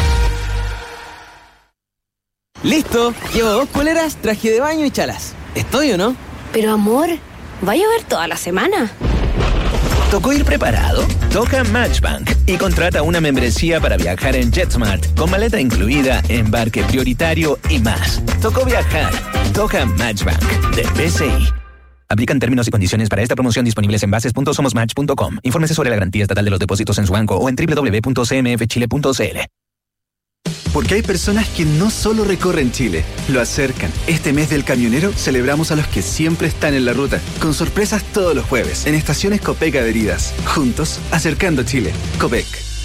Listo, llevo dos poleras, traje de baño y chalas. ¿Estoy o no? Pero amor, ¿va a llover toda la semana? ¿Tocó ir preparado? Toca Matchbank y contrata una membresía para viajar en JetSmart con maleta incluida, embarque prioritario y más. Tocó viajar. Toca Matchbank de B C I. Aplican términos y condiciones para esta promoción disponibles en bases punto somos match punto com. Infórmese sobre la garantía estatal de los depósitos en su banco o en doble u doble u doble u punto c m f chile punto c l. Porque hay personas que no solo recorren Chile, lo acercan. Este mes del camionero celebramos a los que siempre están en la ruta, con sorpresas todos los jueves, en estaciones Copec adheridas. Juntos, acercando Chile. Copec.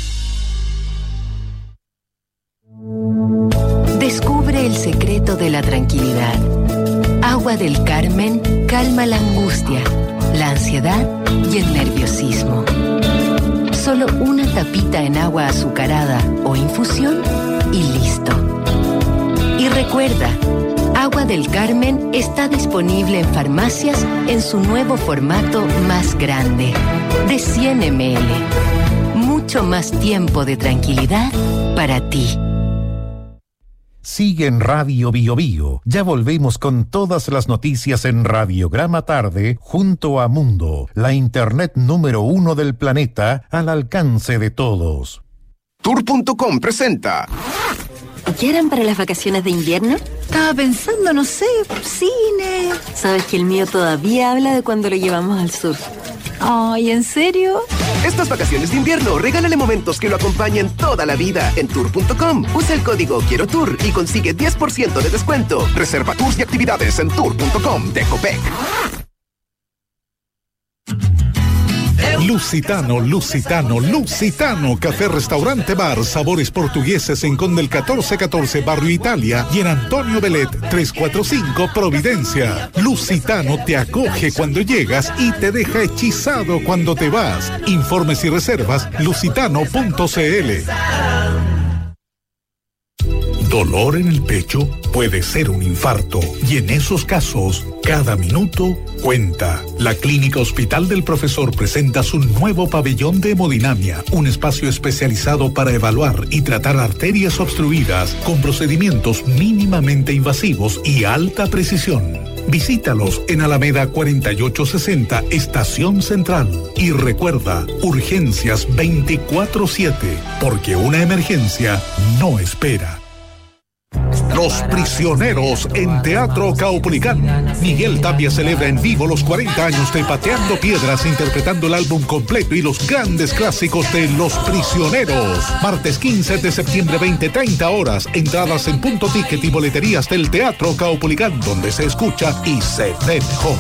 Descubre el secreto de la tranquilidad. Agua del Carmen calma la angustia, la ansiedad y el nerviosismo. Solo una tapita en agua azucarada o infusión y listo. Y recuerda, Agua del Carmen está disponible en farmacias en su nuevo formato más grande, de cien mililitros. Mucho más tiempo de tranquilidad para ti. Sigue en Radio Bio Bio. Ya volvemos con todas las noticias en Radiograma Tarde junto a Mundo, la internet número uno del planeta al alcance de todos. Tour punto com presenta. ¿Qué harán para las vacaciones de invierno? Estaba pensando, no sé, cine. Sabes que el mío todavía habla de cuando lo llevamos al sur. Ay, ¿en serio? Estas vacaciones de invierno, regálale momentos que lo acompañen toda la vida en tour punto com. Usa el código Quiero Tour y consigue diez por ciento de descuento. Reserva tours y actividades en tour punto com de Copec. Lusitano, Lusitano, Lusitano, Café Restaurante Bar, sabores portugueses en Condel catorce catorce, Barrio Italia y en Antonio Belet trescientos cuarenta y cinco, Providencia. Lusitano te acoge cuando llegas y te deja hechizado cuando te vas. Informes y reservas, lusitano punto c l. Dolor en el pecho puede ser un infarto y en esos casos, cada minuto cuenta. La Clínica Hospital del Profesor presenta su nuevo pabellón de hemodinamia, un espacio especializado para evaluar y tratar arterias obstruidas con procedimientos mínimamente invasivos y alta precisión. Visítalos en Alameda cuarenta y ocho sesenta, Estación Central. Y recuerda, urgencias veinticuatro siete, porque una emergencia no espera. Los Prisioneros en Teatro Caupolicán. Miguel Tapia celebra en vivo los cuarenta años de Pateando Piedras, interpretando el álbum completo y los grandes clásicos de Los Prisioneros. Martes quince de septiembre, veinte treinta horas. Entradas en Punto Ticket y boleterías del Teatro Caupolicán, donde se escucha y se ve mejor.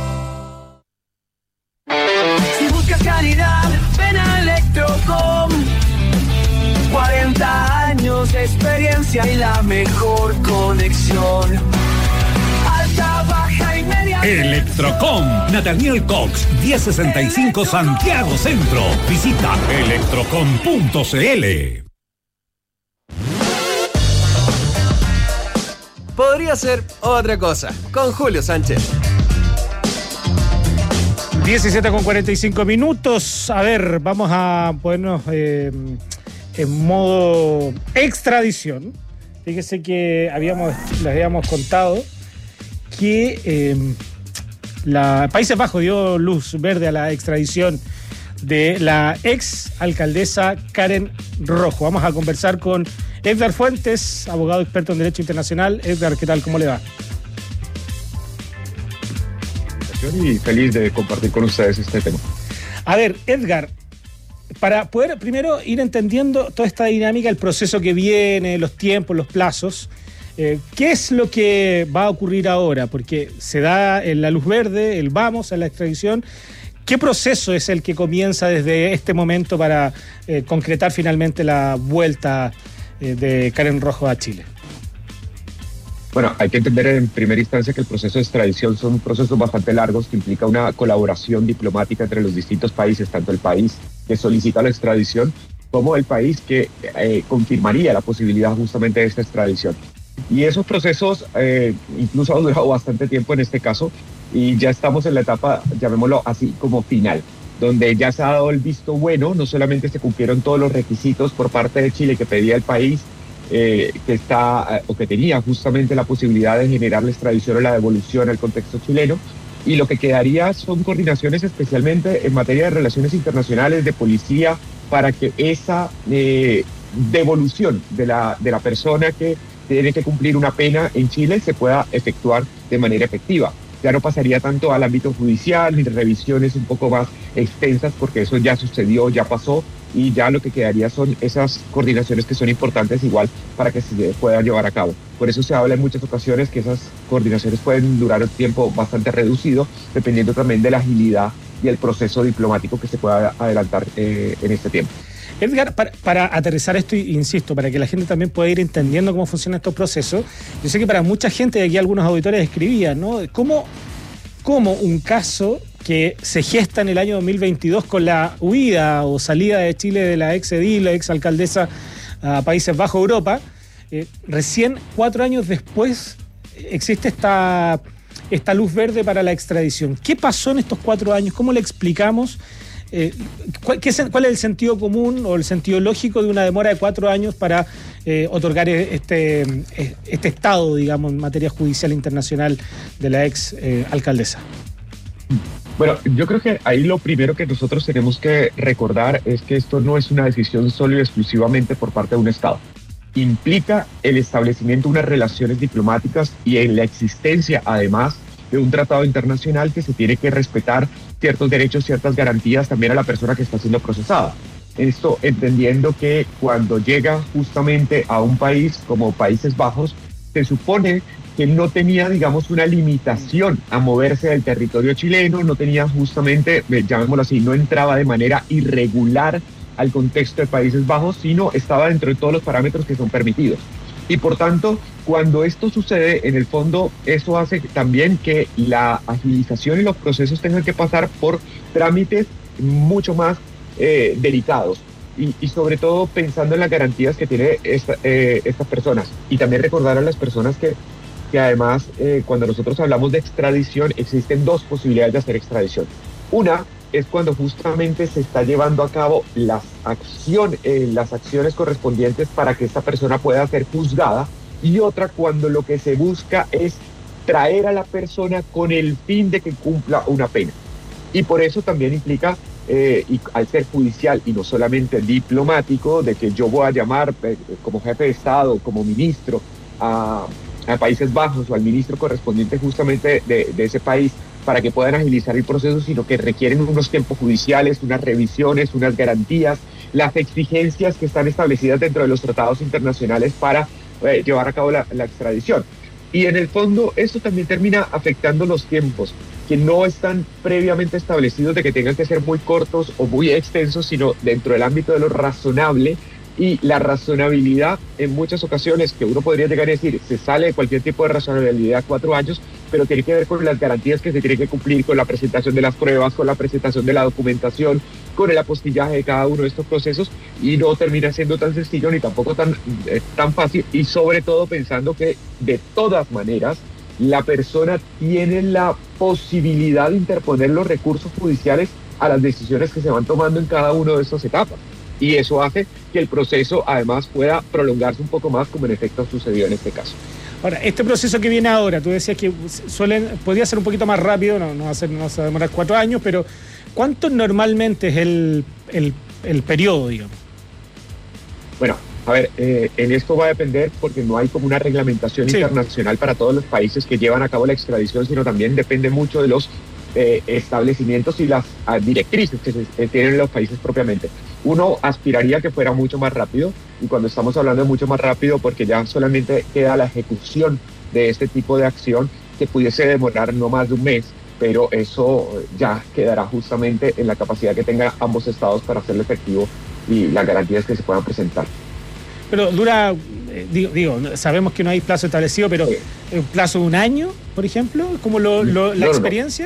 Si buscas calidad, ven a Electrocom. cuarenta años de experiencia y la mejor conexión. Alta, baja y media. Electrocom, Nathaniel Cox, diez sesenta y cinco Santiago Centro. Visita electrocom punto c l. Podría ser otra cosa, con Julio Sánchez. diecisiete con cuarenta y cinco minutos. A ver, vamos a ponernos eh, en modo extradición. Fíjese que habíamos, les habíamos contado que eh, la Países Bajos dio luz verde a la extradición de la ex alcaldesa Karen Rojo. Vamos a conversar con Edgar Fuentes, abogado experto en Derecho Internacional. Edgar, ¿qué tal? ¿Cómo le va? Y feliz de compartir con ustedes este tema. A ver, Edgar, para poder primero ir entendiendo toda esta dinámica, el proceso que viene, los tiempos, los plazos, eh, ¿qué es lo que va a ocurrir ahora? Porque se da en la luz verde, el vamos a la extradición. ¿Qué proceso es el que comienza desde este momento para eh, concretar finalmente la vuelta eh, de Karen Rojo a Chile? Bueno, hay que entender en primera instancia que el proceso de extradición son procesos bastante largos que implica una colaboración diplomática entre los distintos países, tanto el país que solicita la extradición como el país que eh, confirmaría la posibilidad justamente de esta extradición. Y esos procesos eh, incluso han durado bastante tiempo en este caso y ya estamos en la etapa, llamémoslo así, como final, donde ya se ha dado el visto bueno, no solamente se cumplieron todos los requisitos por parte de Chile que pedía el país, Eh, que está o que tenía justamente la posibilidad de generar la extradición o la devolución al contexto chileno, y lo que quedaría son coordinaciones especialmente en materia de relaciones internacionales, de policía, para que esa eh, devolución de la, de la persona que tiene que cumplir una pena en Chile se pueda efectuar de manera efectiva. Ya no pasaría tanto al ámbito judicial ni revisiones un poco más extensas, porque eso ya sucedió, ya pasó, y ya lo que quedaría son esas coordinaciones que son importantes igual para que se puedan llevar a cabo. Por eso se habla en muchas ocasiones que esas coordinaciones pueden durar un tiempo bastante reducido, dependiendo también de la agilidad y el proceso diplomático que se pueda adelantar eh, en este tiempo. Edgar, para, para aterrizar esto, insisto, para que la gente también pueda ir entendiendo cómo funcionan estos procesos, yo sé que para mucha gente, de aquí algunos auditores escribían, ¿no? ¿Cómo, cómo un caso que se gesta en el año dos mil veintidós con la huida o salida de Chile de la ex edil, la ex alcaldesa a Países Bajos, Europa, eh, recién cuatro años después existe esta, esta luz verde para la extradición? ¿Qué pasó en estos cuatro años? ¿Cómo le explicamos? Eh, ¿cuál, qué, ¿Cuál es el sentido común o el sentido lógico de una demora de cuatro años para eh, otorgar este, este estado, digamos, en materia judicial internacional de la ex eh, alcaldesa? Bueno, yo creo que ahí lo primero que nosotros tenemos que recordar es que esto no es una decisión solo y exclusivamente por parte de un Estado. Implica el establecimiento de unas relaciones diplomáticas y en la existencia, además, de un tratado internacional que se tiene que respetar ciertos derechos, ciertas garantías también a la persona que está siendo procesada. Esto entendiendo que cuando llega justamente a un país como Países Bajos, se supone que no tenía, digamos, una limitación a moverse del territorio chileno, no tenía justamente, llamémoslo así, no entraba de manera irregular al contexto de Países Bajos, sino estaba dentro de todos los parámetros que son permitidos. Y por tanto, cuando esto sucede, en el fondo, eso hace también que la agilización y los procesos tengan que pasar por trámites mucho más eh, delicados. Y, y sobre todo pensando en las garantías que tiene esta, eh, estas personas. Y también recordar a las personas que, que además, eh, cuando nosotros hablamos de extradición, existen dos posibilidades de hacer extradición. Una es cuando justamente se está llevando a cabo las, acción, eh, las acciones correspondientes para que esta persona pueda ser juzgada, y otra cuando lo que se busca es traer a la persona con el fin de que cumpla una pena. Y por eso también implica, eh, y al ser judicial y no solamente diplomático, de que yo voy a llamar eh, como jefe de Estado, como ministro, a, a Países Bajos o al ministro correspondiente justamente de, de ese país para que puedan agilizar el proceso, sino que requieren unos tiempos judiciales, unas revisiones, unas garantías, las exigencias que están establecidas dentro de los tratados internacionales para eh, llevar a cabo la, la extradición. Y en el fondo esto también termina afectando los tiempos, que no están previamente establecidos de que tengan que ser muy cortos o muy extensos, sino dentro del ámbito de lo razonable. Y la razonabilidad en muchas ocasiones, que uno podría llegar a decir, se sale de cualquier tipo de razonabilidad cuatro años, pero tiene que ver con las garantías que se tienen que cumplir, con la presentación de las pruebas, con la presentación de la documentación, con el apostillaje de cada uno de estos procesos, y no termina siendo tan sencillo ni tampoco tan, eh, tan fácil, y sobre todo pensando que de todas maneras la persona tiene la posibilidad de interponer los recursos judiciales a las decisiones que se van tomando en cada una de estas etapas. Y eso hace que el proceso además pueda prolongarse un poco más, como en efecto sucedió en este caso. Ahora, este proceso que viene ahora, tú decías que suelen, podría ser un poquito más rápido, no, no, va a ser, no va a demorar cuatro años, pero ¿cuánto normalmente es el, el, el periodo, digamos? Bueno, a ver, eh, en esto va a depender porque no hay como una reglamentación sí. internacional para todos los países que llevan a cabo la extradición, sino también depende mucho de los eh, establecimientos y las uh, directrices que se eh, tienen en los países propiamente. Uno aspiraría que fuera mucho más rápido, y cuando estamos hablando de mucho más rápido, porque ya solamente queda la ejecución de este tipo de acción, que pudiese demorar no más de un mes, pero eso ya quedará justamente en la capacidad que tengan ambos estados para hacerlo efectivo y las garantías que se puedan presentar. Pero dura, eh, digo, digo, sabemos que no hay plazo establecido, pero sí. ¿Un plazo de un año, por ejemplo? ¿Como lo, lo, la no, experiencia?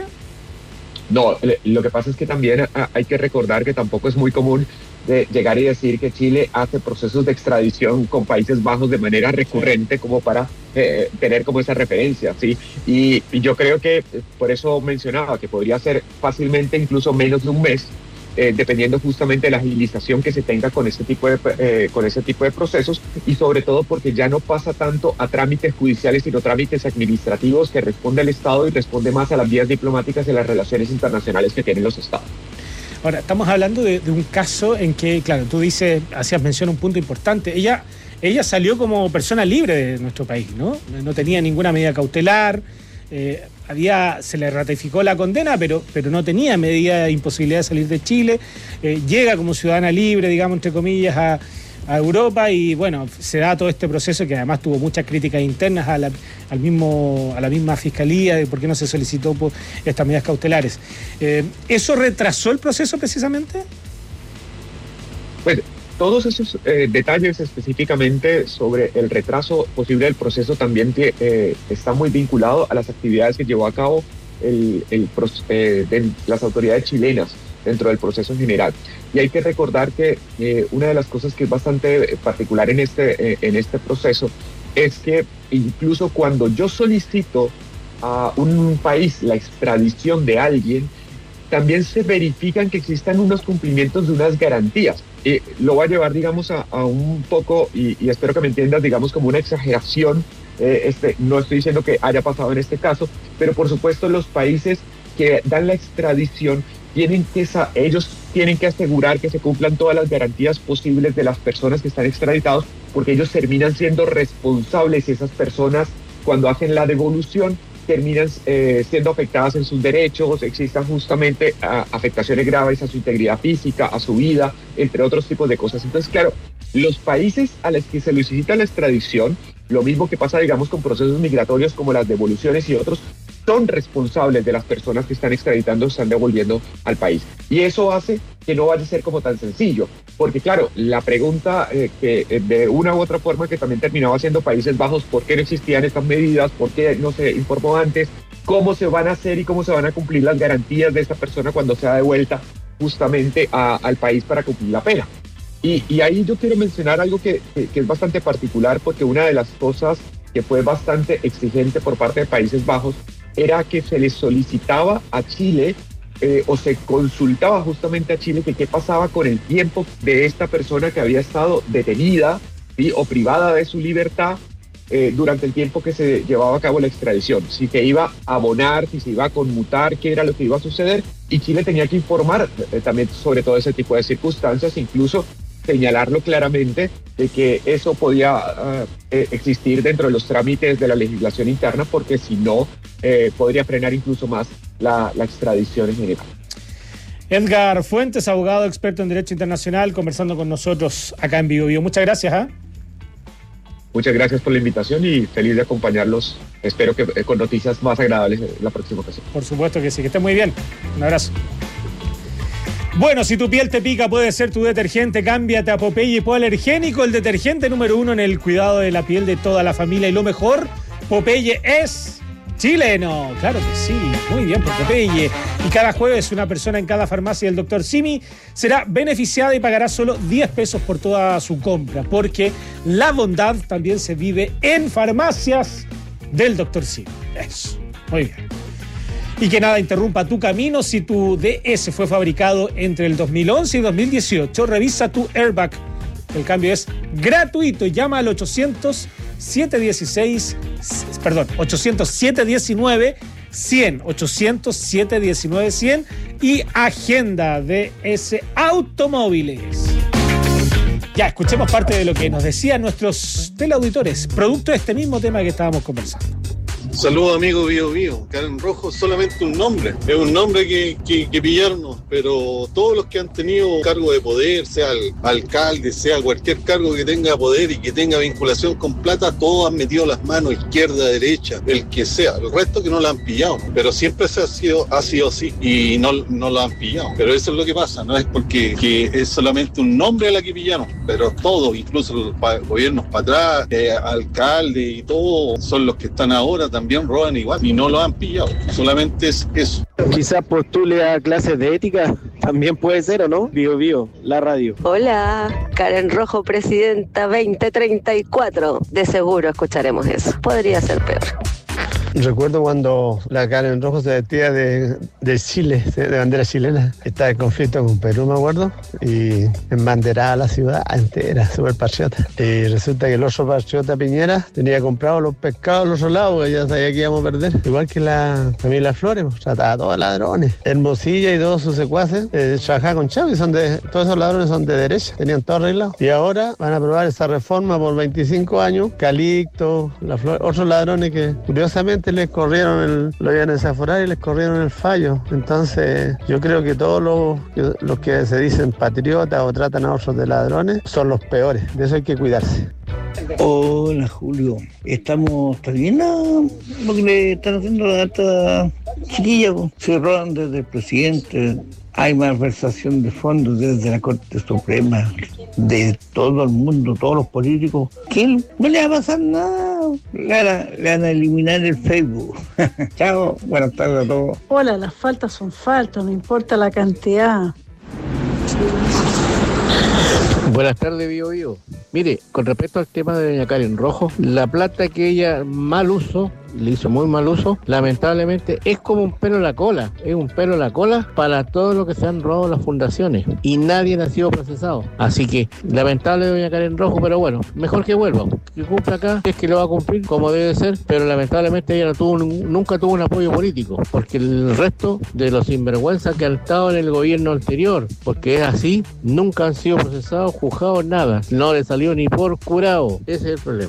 No. no, lo que pasa es que también hay que recordar que tampoco es muy común de llegar y decir que Chile hace procesos de extradición con Países Bajos de manera recurrente, sí. como para eh, tener como esa referencia, ¿sí? Y, y yo creo que por eso mencionaba que podría ser fácilmente incluso menos de un mes, Eh, dependiendo justamente de la agilización que se tenga con este tipo de eh, con ese tipo de procesos, y sobre todo porque ya no pasa tanto a trámites judiciales sino trámites administrativos que responde el Estado y responde más a las vías diplomáticas y las relaciones internacionales que tienen los Estados. Ahora, estamos hablando de, de un caso en que, claro, tú dices, hacías mención a un punto importante, ella, ella salió como persona libre de nuestro país, ¿no? No tenía ninguna medida cautelar, eh, había, se le ratificó la condena, pero, pero no tenía medida de imposibilidad de salir de Chile, eh, llega como ciudadana libre, digamos, entre comillas, a, a Europa, y bueno, se da todo este proceso que además tuvo muchas críticas internas a la, al mismo, a la misma fiscalía de por qué no se solicitó por estas medidas cautelares. Eh, ¿Eso retrasó el proceso precisamente? Pues todos esos eh, detalles específicamente sobre el retraso posible del proceso también eh, está muy vinculado a las actividades que llevó a cabo el, el, eh, de las autoridades chilenas dentro del proceso en general. Y hay que recordar que eh, una de las cosas que es bastante particular en este, eh, en este proceso es que incluso cuando yo solicito a un país la extradición de alguien, también se verifican que existan unos cumplimientos de unas garantías. Eh, lo voy a llevar, digamos, a, a un poco, y, y espero que me entiendas, digamos, como una exageración. Eh, este, no estoy diciendo que haya pasado en este caso, pero por supuesto los países que dan la extradición tienen que, ellos tienen que asegurar que se cumplan todas las garantías posibles de las personas que están extraditados, porque ellos terminan siendo responsables, y esas personas, cuando hacen la devolución, terminan eh, siendo afectadas en sus derechos, existan justamente a, afectaciones graves a su integridad física, a su vida, entre otros tipos de cosas. Entonces, claro, los países a los que se solicita la extradición, lo mismo que pasa, digamos, con procesos migratorios como las devoluciones y otros, son responsables de las personas que están extraditando, están devolviendo al país. Y eso hace que no vaya a ser como tan sencillo, porque claro, la pregunta eh, que eh, de una u otra forma que también terminaba siendo Países Bajos, ¿por qué no existían estas medidas? ¿Por qué no se informó antes? ¿Cómo se van a hacer y cómo se van a cumplir las garantías de esta persona cuando sea devuelta justamente a, al país para cumplir la pena? Y, y ahí yo quiero mencionar algo que, que, que es bastante particular, porque una de las cosas que fue bastante exigente por parte de Países Bajos era que se le solicitaba a Chile eh, o se consultaba justamente a Chile que qué pasaba con el tiempo de esta persona que había estado detenida, ¿sí?, o privada de su libertad eh, durante el tiempo que se llevaba a cabo la extradición, si que iba a abonar, si se iba a conmutar, qué era lo que iba a suceder, y Chile tenía que informar eh, también sobre todo ese tipo de circunstancias, incluso señalarlo claramente de que eso podía uh, existir dentro de los trámites de la legislación interna, porque si no, eh, podría frenar incluso más la, la extradición en general. Edgar Fuentes, abogado experto en Derecho Internacional, conversando con nosotros acá en Bio Bio. Muchas gracias. ¿eh? Muchas gracias por la invitación y feliz de acompañarlos. Espero que eh, con noticias más agradables la próxima ocasión. Por supuesto que sí, que esté muy bien. Un abrazo. Bueno, si tu piel te pica, puede ser tu detergente. Cámbiate a Popeye Hipoalergénico, el detergente número uno en el cuidado de la piel de toda la familia. Y lo mejor, Popeye es chileno. Claro que sí, muy bien por Popeye. Y cada jueves una persona en cada farmacia del doctor Simi será beneficiada y pagará solo diez pesos por toda su compra, porque la bondad también se vive en farmacias del doctor Simi. Eso, muy bien. Y que nada interrumpa tu camino. Si tu D S fue fabricado entre el dos mil once y dos mil dieciocho, revisa tu airbag. El cambio es gratuito. Llama al ochocientos, siete dieciséis, perdón, ochocientos, siete diecinueve, cien, ochocientos, siete diecinueve, cien y agenda D S Automóviles. Ya, escuchemos parte de lo que nos decían nuestros teleauditores, producto de este mismo tema que estábamos conversando. Saludos amigos Bio Bio. Karen Rojo es solamente un nombre, es un nombre que, que, que pillarnos, pero todos los que han tenido cargo de poder, sea el alcalde, sea cualquier cargo que tenga poder y que tenga vinculación con plata, todos han metido las manos, izquierda, derecha, el que sea, el resto que no la han pillado, pero siempre se ha sido, ha sido así y no, no lo han pillado, pero eso es lo que pasa, no es porque que es solamente un nombre a la que pillaron, pero todos, incluso los pa- gobiernos para atrás, eh, alcalde y todo, son los que están ahora también roban igual y no lo han pillado, solamente es eso. Quizás postule a clases de ética, también puede ser, ¿o no? Bio Bio, la radio. Hola, Karen Rojo, presidenta veinte treinta y cuatro. De seguro escucharemos eso. Podría ser peor. Recuerdo cuando la Karen Rojo se vestía de, de Chile, de bandera chilena. Estaba en conflicto con Perú, me acuerdo, y embanderaba la ciudad entera, súper patriota. Y resulta que el otro patriota Piñera tenía comprado los pescados al otro lado, que ya sabía que íbamos a perder. Igual que la familia Flores, pues, trataba a todos ladrones. Hermosilla y todos sus secuaces eh, trabajaban con Chávez, son de, todos esos ladrones son de derecha, tenían todo arreglado. Y ahora van a aprobar esa reforma por veinticinco años. Calixto, la Flor, otros ladrones que curiosamente les corrieron el, lo iban a desaforar y les corrieron el fallo. Entonces yo creo que todos los, los que se dicen patriotas o tratan a otros de ladrones son los peores, de eso hay que cuidarse. Hola Julio, estamos bien lo que le están haciendo a esta chiquilla, se roban desde el presidente, hay malversación de fondos desde la Corte Suprema, de todo el mundo, todos los políticos. ¿Qué? No le va a pasar nada, le van a, le van a eliminar el Facebook. Chao, buenas tardes a todos. Hola, las faltas son faltas, no importa la cantidad. Buenas tardes, Bio Bio. Mire, con respecto al tema de doña Karen Rojo, la plata que ella mal uso, le hizo muy mal uso, lamentablemente es como un pelo en la cola, es un pelo en la cola para todo lo que se han robado las fundaciones y nadie ha sido procesado. Así que lamentable doña Karen Rojo, pero bueno, mejor que vuelva, que cumpla acá, es que lo va a cumplir como debe ser, pero lamentablemente ella no tuvo, nunca tuvo un apoyo político, porque el resto de los sinvergüenzas que han estado en el gobierno anterior, porque es así, nunca han sido procesados, juzgados, nada, no le salió ni por curado, ese es el problema.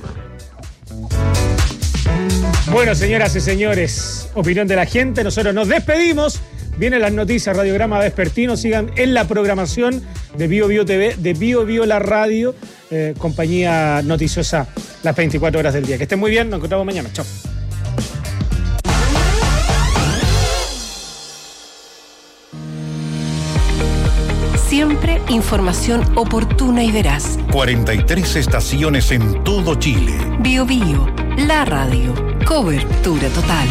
Bueno, señoras y señores, opinión de la gente, nosotros nos despedimos. Vienen las noticias, Radiograma Vespertino, sigan en la programación de Bio Bio T V, de Bio Bio la radio, eh, compañía noticiosa las veinticuatro horas del día. Que estén muy bien, nos encontramos mañana, chao. Siempre información oportuna y veraz. cuarenta y tres estaciones en todo Chile. Bio Bio, la radio. Cobertura total.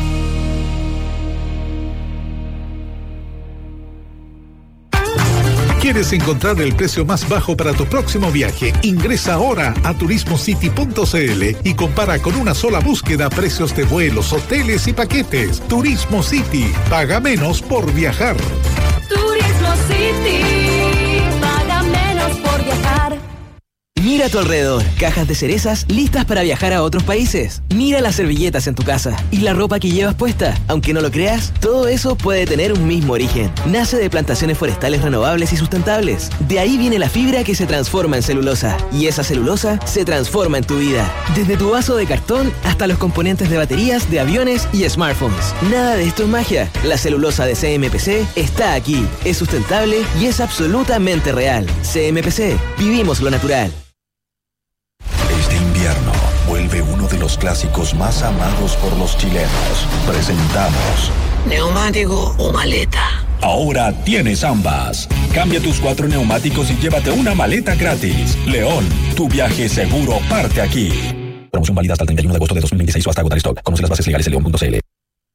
¿Quieres encontrar el precio más bajo para tu próximo viaje? Ingresa ahora a turismo city punto c l y compara con una sola búsqueda precios de vuelos, hoteles y paquetes. Turismo City. Paga menos por viajar. Turismo City, paga menos por viajar. Mira a tu alrededor, cajas de cerezas listas para viajar a otros países. Mira las servilletas en tu casa y la ropa que llevas puesta. Aunque no lo creas, todo eso puede tener un mismo origen. Nace de plantaciones forestales renovables y sustentables. De ahí viene la fibra que se transforma en celulosa. Y esa celulosa se transforma en tu vida. Desde tu vaso de cartón hasta los componentes de baterías, de aviones y smartphones. Nada de esto es magia. La celulosa de C M P C está aquí. Es sustentable y es absolutamente real. C M P C. Vivimos lo natural. Este invierno vuelve uno de los clásicos más amados por los chilenos. Presentamos ¿neumático o maleta? Ahora tienes ambas. Cambia tus cuatro neumáticos y llévate una maleta gratis. León, tu viaje seguro parte aquí. Promoción válida hasta el treinta y uno de agosto de dos mil veintiséis o hasta agotar stock. Conoce las bases legales en león punto c l.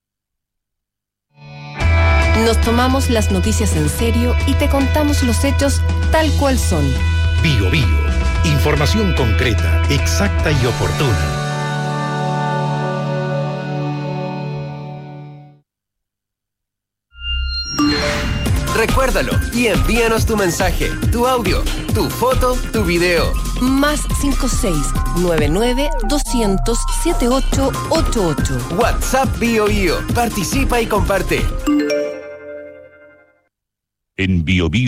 Nos tomamos las noticias en serio y te contamos los hechos tal cual son. Bio Bio. Información concreta, exacta y oportuna. Recuérdalo y envíanos tu mensaje, tu audio, tu foto, tu video. Más cinco seis nueve nueve dos cero cero siete ocho ocho ocho. WhatsApp Bio Bio. Participa y comparte. En Bio Bio